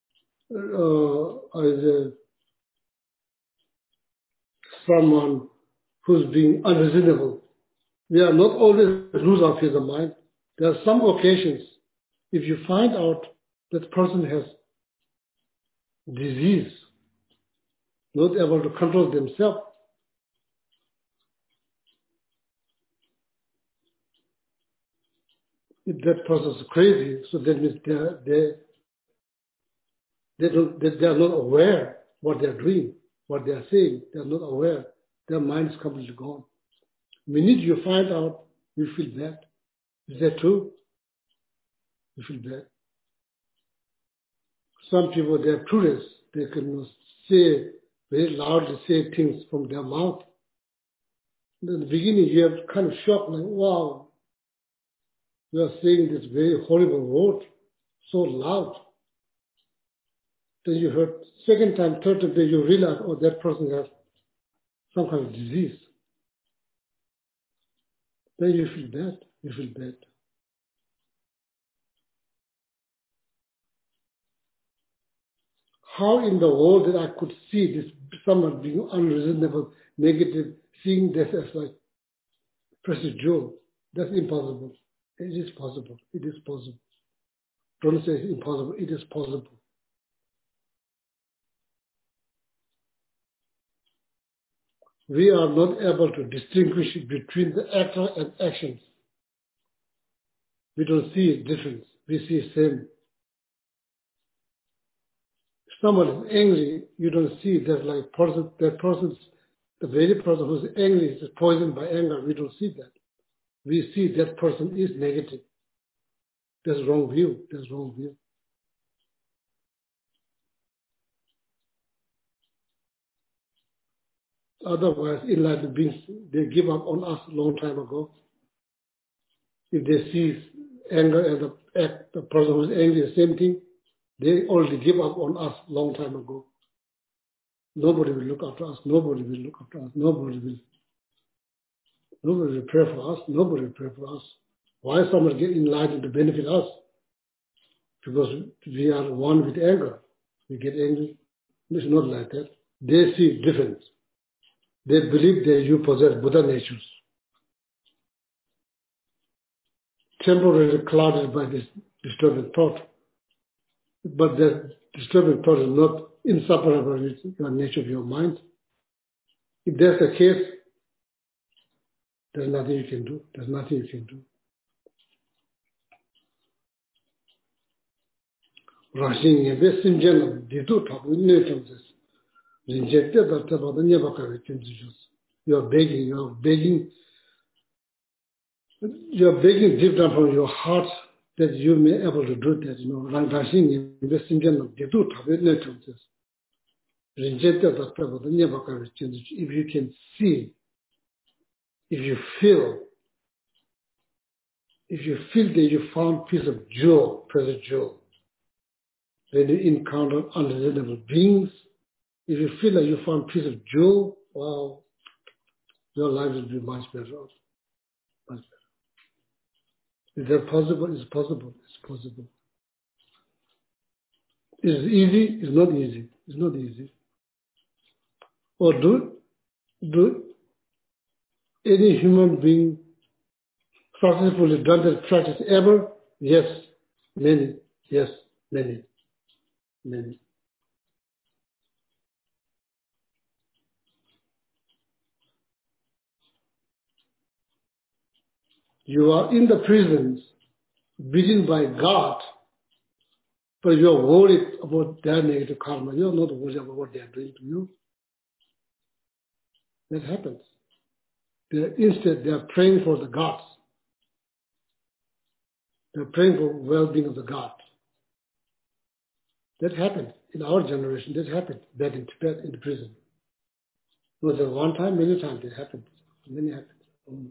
someone who's being unreasonable. We are not always lose our peace of mind. There are some occasions, if you find out that person has disease, not able to control themselves, if that person is crazy, so that means they are not aware what they are doing, what they are saying. They are not aware. Their mind is completely gone. The minute you find out, you feel bad. Is that true? You feel bad. Some people, they are tourists. They can say, very loudly say things from their mouth. In the beginning, you are kind of shocked, like, wow, you are saying this very horrible word, so loud. Then you heard second time, third time, then you realize, oh, that person has some kind of disease. Then you feel bad. You feel bad. How in the world that I could see this someone being unreasonable, negative, seeing this as like precious jewel? That's impossible. It is possible. It is possible. Don't say it's impossible. It is possible. We are not able to distinguish between the actor and actions. We don't see a difference. We see same. If someone is angry, you don't see that like the very person who's angry is poisoned by anger. We don't see that. We see that person is negative. That's wrong view. That's wrong view. Otherwise, enlightened beings, they give up on us a long time ago. If they see anger and the person who's angry, the same thing, they already give up on us a long time ago. Nobody will look after us. Nobody will look after us. Nobody will pray for us. Nobody will pray for us. Why someone get enlightened to benefit us? Because we are one with anger. We get angry. It's not like that. They see difference. They believe that you possess Buddha natures. Temporarily clouded by this disturbing thought. But that disturbing thought is not inseparable with your nature of your mind. If that's the case, there's nothing you can do. There's nothing you can do. Rushing in this in general, they do talk with nations. Rejected after the never you are begging deep down from your heart that you may be able to do that. Rushing in this in general, they do talk with nations. Rejected after the never if you can see, if you feel that you found piece of jewel, precious jewel, when you encounter unreasonable beings, if you feel like you found a piece of jewel, wow, your life will be much better off. Much better. Is that possible? It's possible. It's possible. Is it easy? It's not easy. It's not easy. Or do any human being successfully done that practice ever? Yes, many. Yes, many. Many. You are in the prisons, beaten by God, but you are worried about their negative karma. You are not worried about what they are doing to you. That happens. Instead, they are praying for the gods. They are praying for well-being of the gods. That happened in our generation. That happened back in Tibet in the prison. Not just one time, many times it happened. Many happened.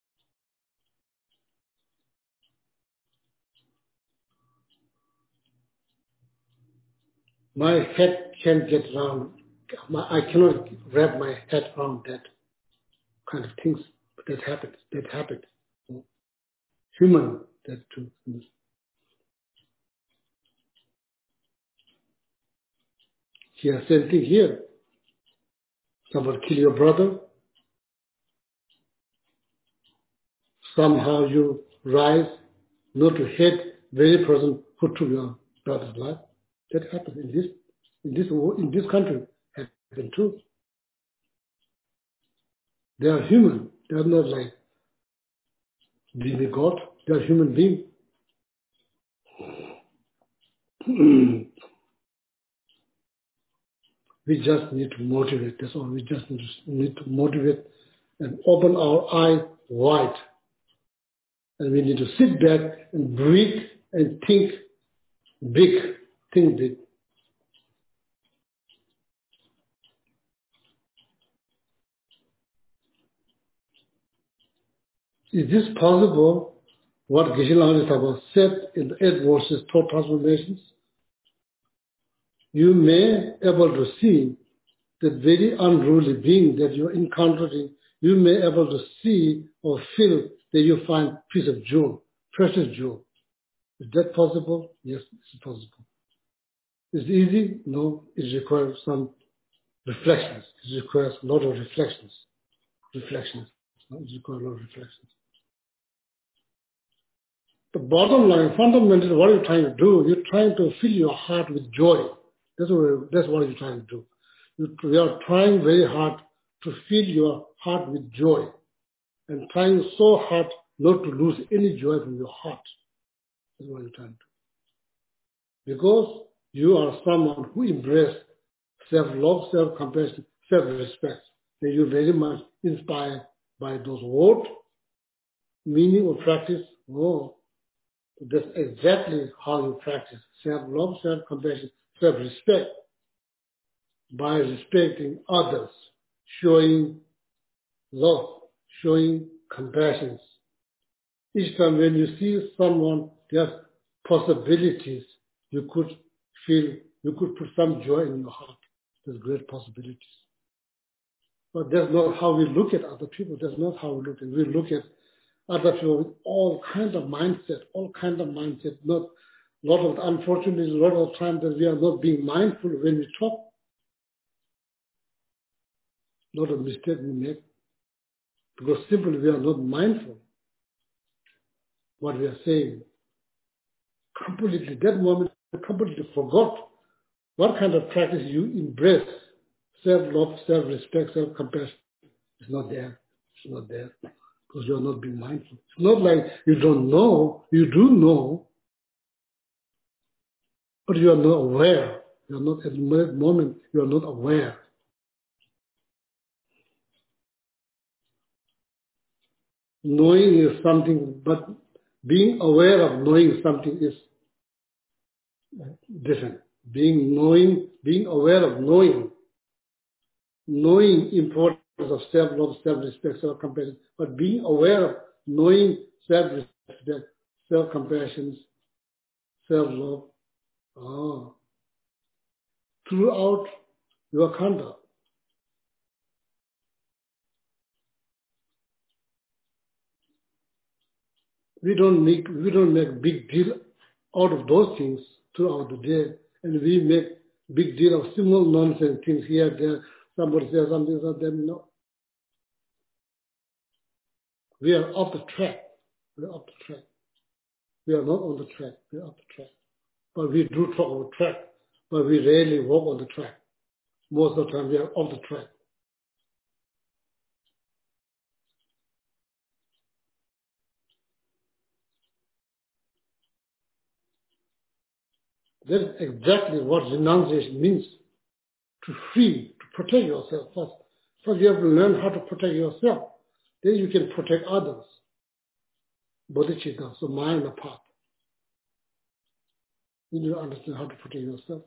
My head can't get around. I cannot wrap my head around that kind of things. But that happened. That happened. Human, that too. Here, same thing here. Somebody kill your brother. Somehow you rise not to hate very person who took your brother's life. That happens in this country. Happened too. They are human. They are not like demigod. They are human beings. We just need to motivate. That's all. We just need to motivate and open our eye wide. And we need to sit back and breathe and think big. Think big. Is this possible? What Geshe Lama Thakur said in the 8 verses, thought transformations? You may able to see the very unruly being that you're encountering. You may able to see or feel that you find piece of jewel, precious jewel. Is that possible? Yes, it's possible. Is it easy? No, it requires some reflections. It requires a lot of reflections. It requires a lot of reflections. The bottom line, fundamentally, what you're trying to do, you're trying to fill your heart with joy. That's what you're trying to do. You are trying very hard to fill your heart with joy and trying so hard not to lose any joy from your heart. That's what you're trying to do. Because you are someone who embraces self-love, self-compassion, self-respect. That you're very much inspired by those words, meaning of practice. Oh, that's exactly how you practice self-love, self-compassion, self-respect, by respecting others, showing love, showing compassion. Each time when you see someone, there's possibilities. You could put some joy in your heart. There's great possibilities. But that's not how we look at other people. That's not how we look at. We look at other people with all kinds of mindset. Not a lot of, unfortunately, a lot of time that we are not being mindful when we talk. A lot of mistakes we make because simply we are not mindful what we are saying. Completely, that moment, completely forgot what kind of practice you embrace. Self-love, self-respect, self-compassion. It's not there. It's not there because you are not being mindful. It's not like you don't know. You do know, but you are not aware. You are not, at the moment, you are not aware. Knowing is something, but being aware of knowing something is different. Being aware of knowing importance of self-love, self-respect, self-compassion, but being aware of knowing self-respect, self-compassion, self-love, throughout your conduct. We don't make big deal out of those things throughout the day, and we make big deal of small nonsense things here, there. Somebody says something, then no. We are off the track. We are off the track. We are not on the track. We are off the track. But we do talk on the track, but we rarely walk on the track. Most of the time we are off the track. That's exactly what renunciation means. To free, to protect yourself first. First you have to learn how to protect yourself. Then you can protect others. Bodhicitta, so mind apart. You need to understand how to protect yourself.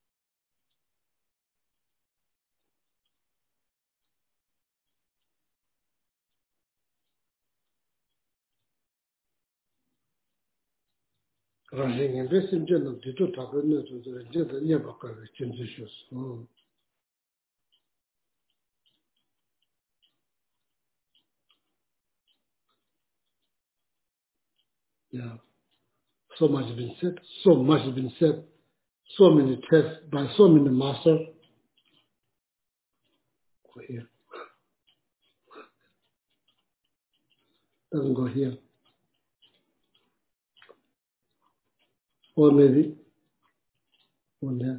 Rushing in this in general, did you talk with the never change issues? Yeah. So much has been said, so much has been said, so many tests by so many masters. Go here. Doesn't go here. Or maybe one there.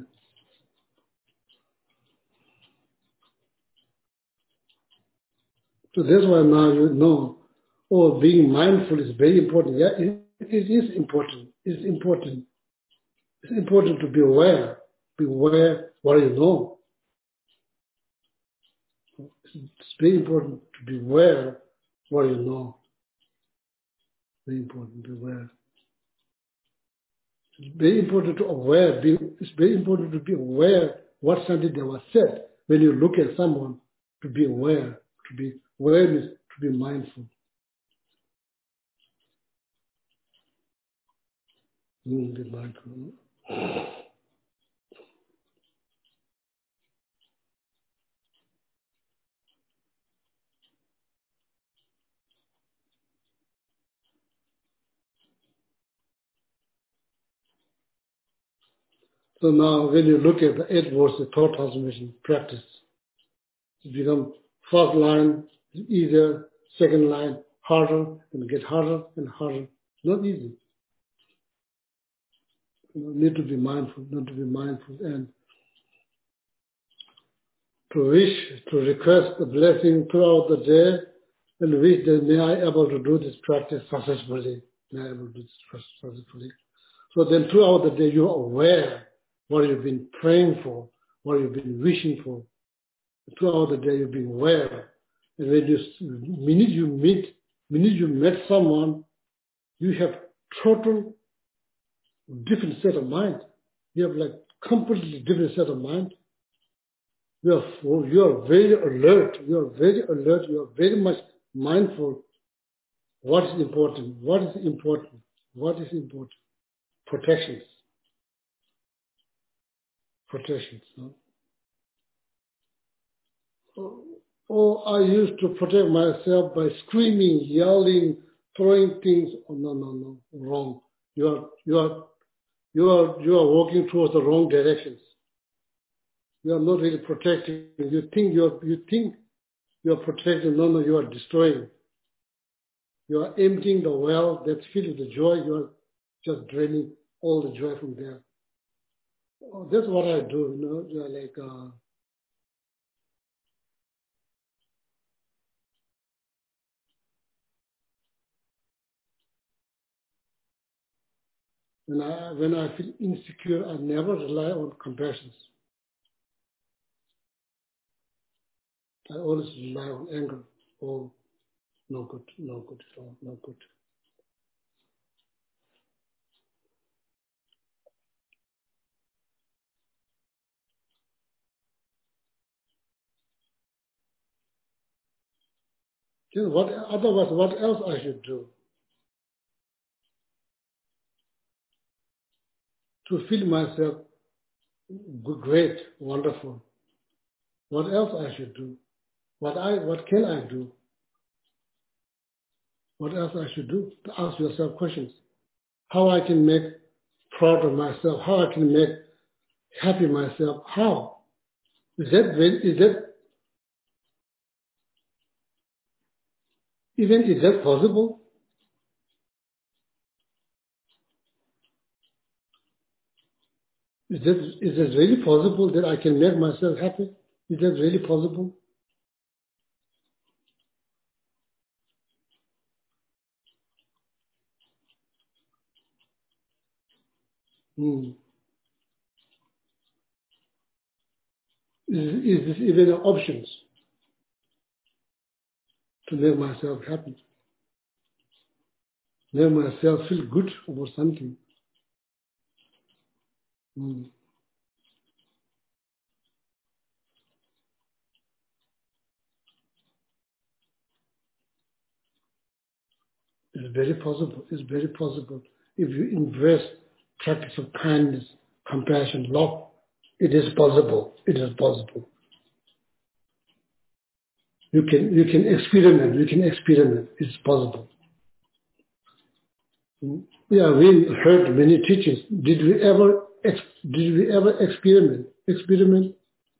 So that's why now you know, being mindful is very important. Yeah, it is important. It's important. It's important to be aware. Be aware what you know. It's very important to be aware what you know. Very important to be aware. It's very important to aware. It's very important to be aware what something that was said. When you look at someone, to be aware, to be awareness, to be mindful. Be mindful. So now when you look at the 8 verses thought transformation practice, it becomes first line easier, second line harder, and get harder and harder. Not easy. You need to be mindful, and to wish, to request the blessing throughout the day, and wish that may I able to do this practice successfully. May I able to do this successfully. So then throughout the day you're aware what you've been praying for, what you've been wishing for. Throughout the day you've been aware. And when minute you met someone, you have total different set of mind. You have like completely different set of mind. You are very alert. You are very alert. You are very much mindful. What is important? What is important? What is important? Protections. Protections. No? I used to protect myself by screaming, yelling, throwing things. Oh, no, wrong. You are walking towards the wrong directions. You are not really protecting. You think you are protecting. No, you are destroying. You are emptying the well that's filled with the joy. You are just draining all the joy from there. That's what I do. When I feel insecure, I never rely on compassion. I always rely on anger. Oh, no good at all, no good. Otherwise, what else I should do to feel myself great, wonderful? What else I should do? What can I do? What else I should do? To ask yourself questions. How I can make proud of myself? How I can make happy myself? How? Is that possible? Is it really possible that I can make myself happy? Is that really possible? Is this even an option to make myself happy? Make myself feel good about something. It's very possible. It's very possible. If you embrace practice of kindness, compassion, love, it is possible. It is possible. You can experiment. You can experiment. It's possible. Yeah, we heard many teachings. Did we ever experiment? Experiment?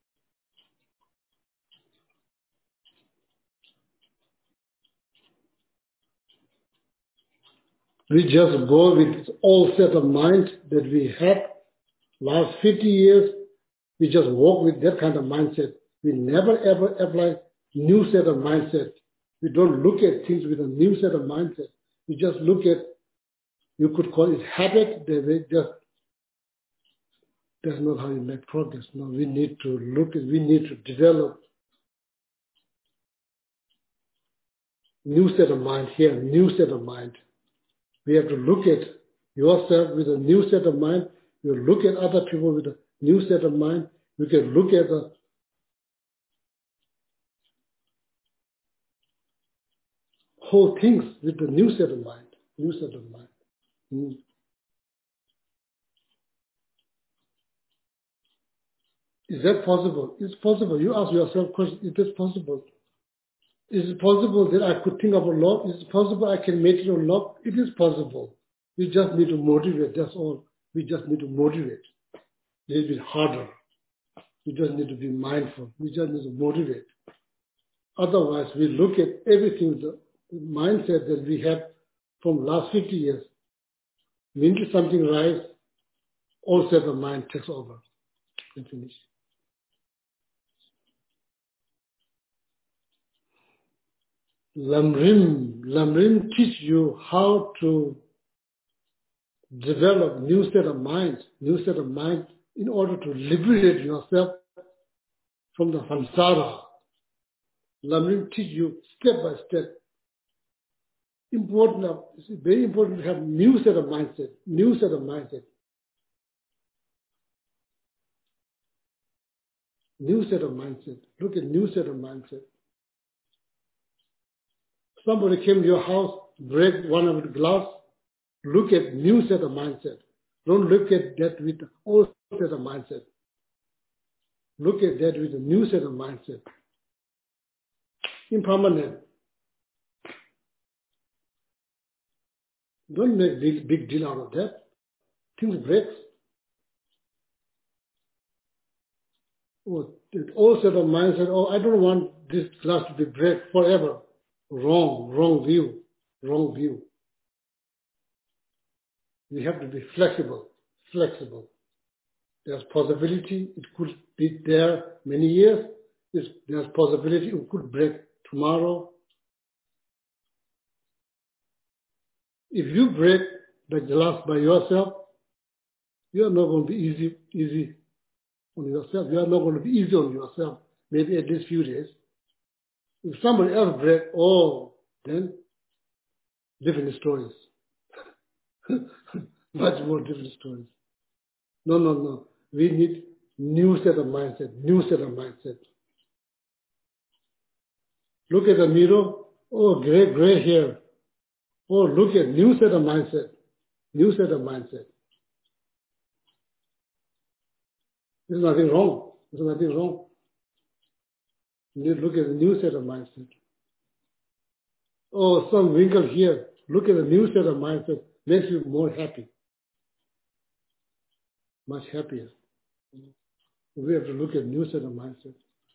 We just go with all set of mind that we had last 50 years. We just walk with that kind of mindset. We never ever apply new set of mindset. We don't look at things with a new set of mindset. We just look at, you could call it habit. That's not how you make progress. No, we need to we need to develop new set of mind here, new set of mind. We have to look at yourself with a new set of mind. You look at other people with a new set of mind. You can look at the whole things with a new set of mind. New set of mind. Is that possible? It's possible. You ask yourself question, is this possible? Is it possible that I could think about love? Is it possible I can meditate on love? It is possible. We just need to motivate, that's all. We just need to motivate. A little bit harder. We just need to be mindful. We just need to motivate. Otherwise, we look at everything, the mindset that we have from last 50 years. Minute something rise, all set of mind takes over and finish. Lamrim teach you how to develop new set of mind in order to liberate yourself from the samsara. Lamrim teach you step by step. It's very important to have new set of mindset. Look at new set of mindset. Somebody came to your house, break one of the glass, look at new set of mindset. Don't look at that with the old set of mindset. Look at that with a new set of mindset. Impermanent. Don't make big deal out of that. Things break. The old set of mindset, I don't want this glass to be break forever. Wrong view. We have to be flexible. There's possibility it could be there many years. There's possibility it could break tomorrow. If you break the glass by yourself, you are not going to be easy on yourself. You are not going to be easy on yourself, maybe at least few days. If somebody else break, then different stories. Much more different stories. No. We need new set of mindset. Look at the mirror. Gray hair. Look at new set of mindset. There's nothing wrong. You need to look at the new set of mindset. Some wrinkle here. Look at the new set of mindset. Makes you more happy. Much happier. We have to look at new set of mindset.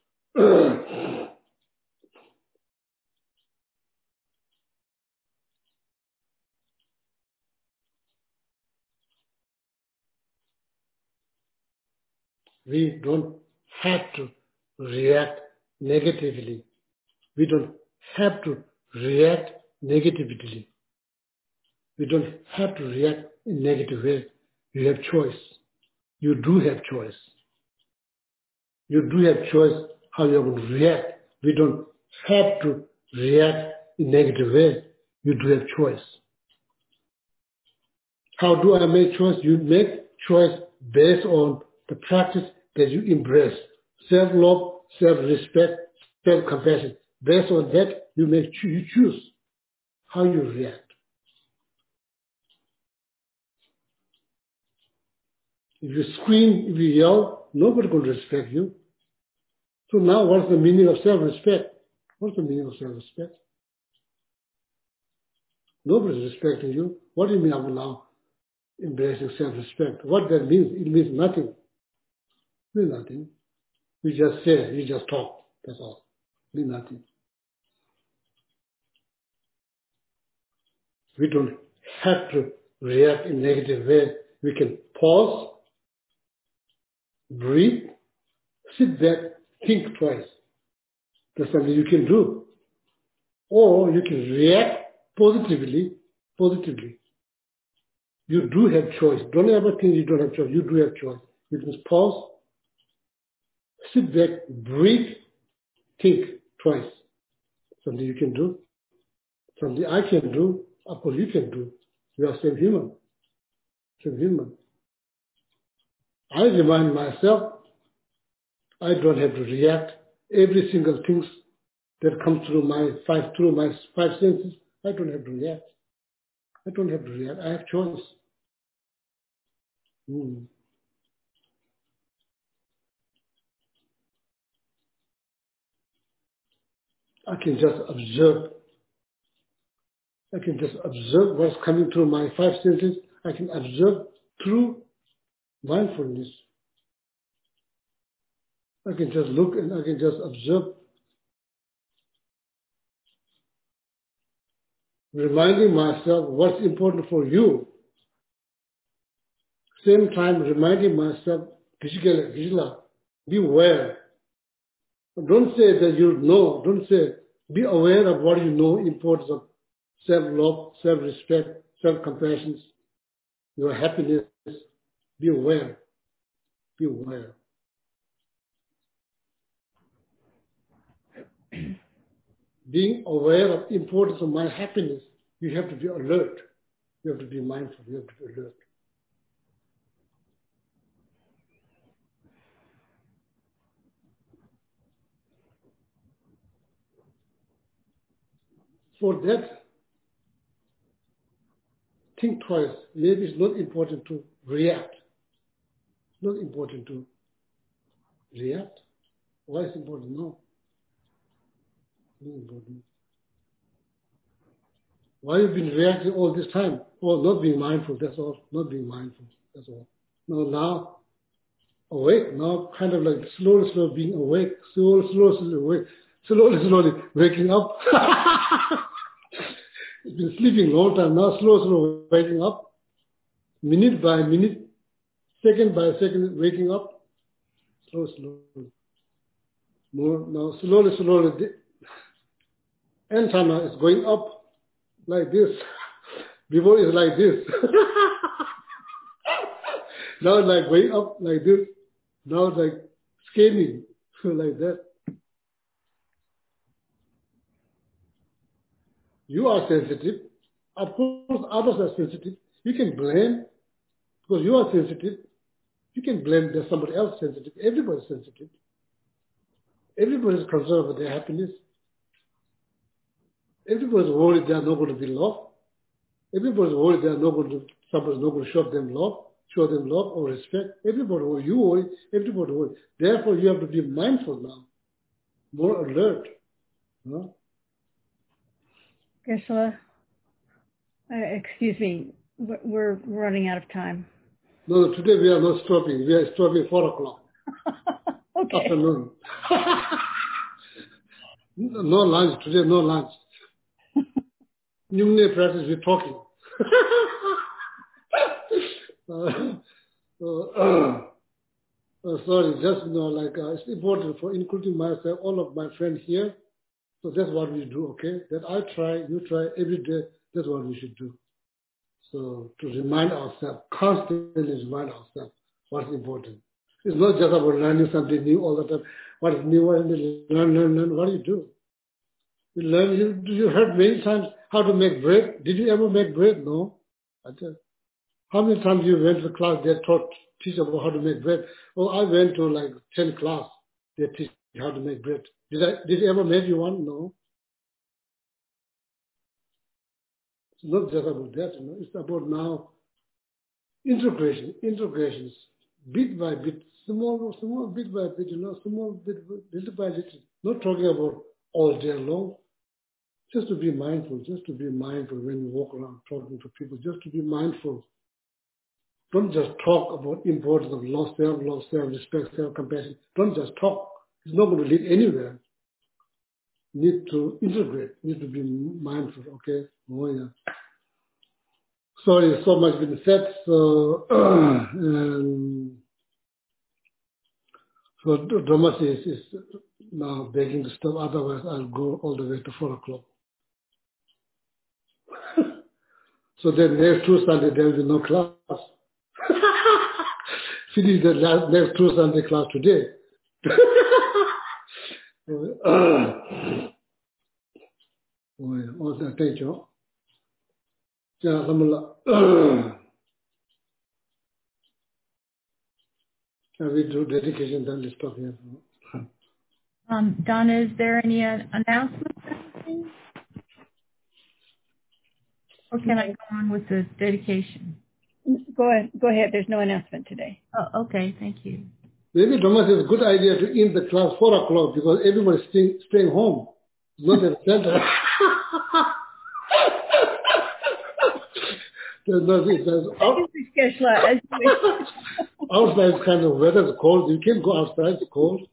We don't have to react negatively. We don't have to react negatively. We don't have to react in negative ways. You have choice. You do have choice. You do have choice how you're going to react. We don't have to react in a negative way. You do have choice. How do I make choice? You make choice based on the practice that you embrace. Self-love, self-respect, self-compassion. Based on that, you choose how you react. If you scream, if you yell, nobody's going to respect you. So now what's the meaning of self-respect? What's the meaning of self-respect? Nobody's respecting you. What do you mean I'm now embracing self-respect? What that means? It means nothing. It means nothing. You just say, you just talk. That's all. It means nothing. We don't have to react in a negative way. We can pause, breathe, sit back, think twice. That's something you can do. Or you can react positively. You do have choice. Don't ever think you don't have choice. You do have choice. You can pause, sit back, breathe, think twice. Something you can do. Something I can do. Of course you can do. We are same human. Same human. I remind myself, I don't have to react. Every single thing that comes through my five senses, I don't have to react. I don't have to react. I have choice. I can just observe. I can just observe what's coming through my five senses. I can observe through mindfulness. I can just look and I can just observe. Reminding myself what's important for you. Same time reminding myself, Vijila, be aware. Don't say that you know. Don't say, be aware of what you know, importance of self-love, self-respect, self-compassion, your happiness. Be aware. Be aware. Being aware of importance of my happiness, you have to be alert. You have to be mindful. You have to be alert. For that, think twice. Maybe it's not important to react. Not important to react. Why is it important? No. Not important. Why have you been reacting all this time? Oh, not being mindful, that's all. Not being mindful, that's all. No, now, awake, now kind of like slowly being awake, slowly awake, slowly waking up. It's been sleeping a long time, now slowly waking up. Minute by minute, second by second, waking up. Slowly. More, now slowly. Antenna is going up. Like this. Before it's like this. Now it's like way up like this. Now it's like scaling like that. You are sensitive. Of course others are sensitive. You can blame because you are sensitive. You can blame that somebody else is sensitive. Everybody's sensitive. Everybody's concerned about their happiness. Everybody's worried they are not going to be loved. Everybody's worried somebody's not going to show them love or respect. Everybody worried. You worry. Everybody worried. Therefore, you have to be mindful now, more alert. No? Geshe-la, excuse me, we're running out of time. No, today we are not stopping. We are stopping 4 o'clock. Okay. Afternoon. No lunch today. No lunch. Nyumne practice. We're talking. Sorry, just it's important for including myself, all of my friends here. So that's what we do, okay? That I try, you try, every day. That's what we should do. So to remind ourselves, constantly remind ourselves what's important. It's not just about learning something new all the time. What is new? Learn. What do you do? You learn. You heard many times how to make bread. Did you ever make bread? No. How many times you went to class? They teach about how to make bread. Oh, I went to like 10 class. They teach how to make bread. Did you ever make you one? No. It's not just about that. It's about now integrations, bit by bit, small bit by bit, small bit, little by little. Not talking about all day long. Just to be mindful when you walk around talking to people, just to be mindful. Don't just talk about importance of love, self-respect, self-compassion. Don't just talk. It's not going to lead anywhere. Need to integrate, need to be mindful, okay? Oh, yeah. Sorry, so much been said, so Thomas is now begging to stop, otherwise I'll go all the way to 4 o'clock. So then next 2 Sunday there will be no class. Finish the next 2 Sunday class today. Thank you. Can we do dedication, then let's stop here. Donna, is there any announcements? Or can I go on with the dedication? Go ahead. There's no announcement today. Oh, okay. Thank you. Maybe Thomas is a good idea to end the class 4 o'clock because everybody's staying home. Not at the center. Outside is kind of weather is cold. You can't go outside, it's cold.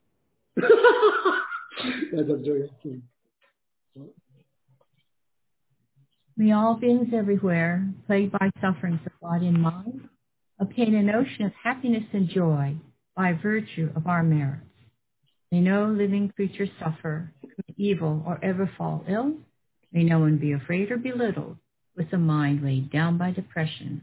May all beings everywhere, plagued by sufferings of body and mind, obtain an ocean of happiness and joy by virtue of our merits. May no living creature suffer, commit evil, or ever fall ill. May no one be afraid or belittled with a mind weighed down by depression.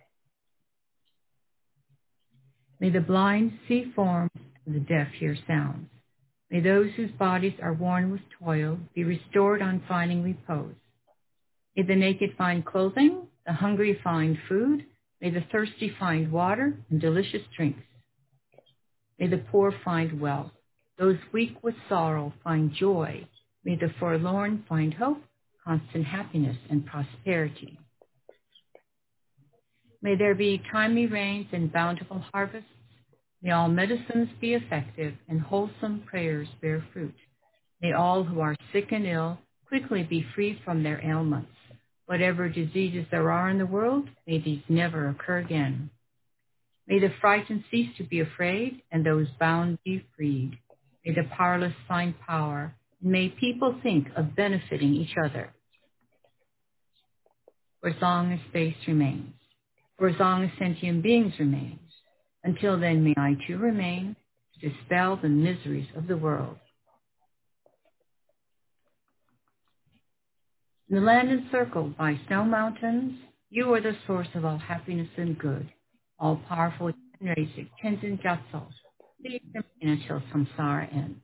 May the blind see forms and the deaf hear sounds. May those whose bodies are worn with toil be restored on finding repose. May the naked find clothing, the hungry find food. May the thirsty find water and delicious drinks. May the poor find wealth. Those weak with sorrow find joy. May the forlorn find hope, constant happiness, and prosperity. May there be timely rains and bountiful harvests. May all medicines be effective and wholesome prayers bear fruit. May all who are sick and ill quickly be free from their ailments. Whatever diseases there are in the world, may these never occur again. May the frightened cease to be afraid, and those bound be freed. May the powerless find power, and may people think of benefiting each other. For as long as space remains, for as long as sentient beings remain, until then may I too remain to dispel the miseries of the world. In the land encircled by snow mountains, you are the source of all happiness and good. All powerful Chenrezig, Tenzin Gyatso, please remain until samsara ends.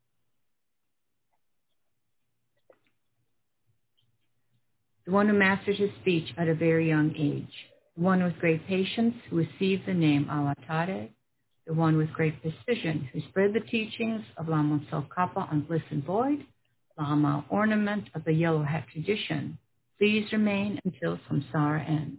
The one who mastered his speech at a very young age, the one with great patience who received the name Avatare, the one with great precision who spread the teachings of Lama Tsongkhapa on bliss and void, Lama ornament of the yellow hat tradition, please remain until samsara ends.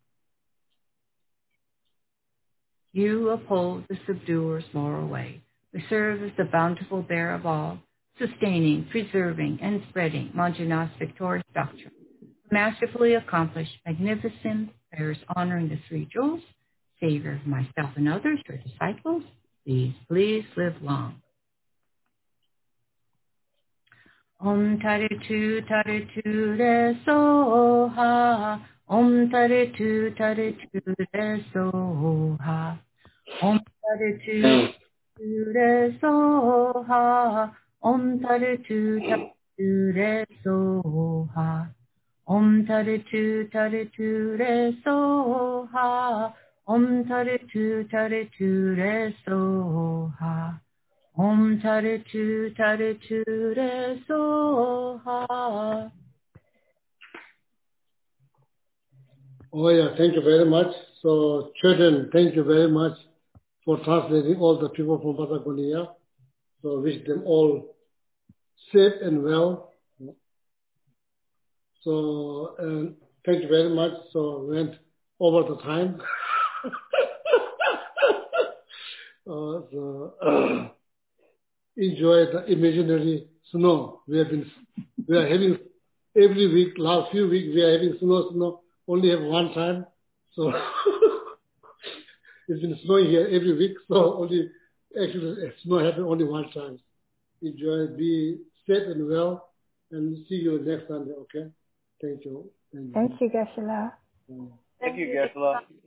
You uphold the subduer's moral way, who serve as the bountiful bearer of all, sustaining, preserving, and spreading Manjunath's victorious doctrine. Masterfully accomplished magnificent prayers honoring the three jewels, Savior of myself and others, your disciples, please live long. Om Taritu Re Soha, Om Taritu Re Soha, Om Taritu Re Soha, Om Taritu Re Soha, Om Taritu Re Soha, Om Taritu Taritu Re Soha. Om Taritu Taritu Re Soha. Oh yeah, thank you very much. So children, thank you very much for translating all the people from Patagonia. So wish them all safe and well. So thank you very much. So went over the time. Enjoy the imaginary snow. We are having every week. Last few weeks we are having snow. Only have one time. So it's been snowing here every week. So actually snow happened only one time. Enjoy, be safe and well, and see you next Sunday. Okay. Thank you. Thank you, Geshe-la. Thank you, Geshe-la.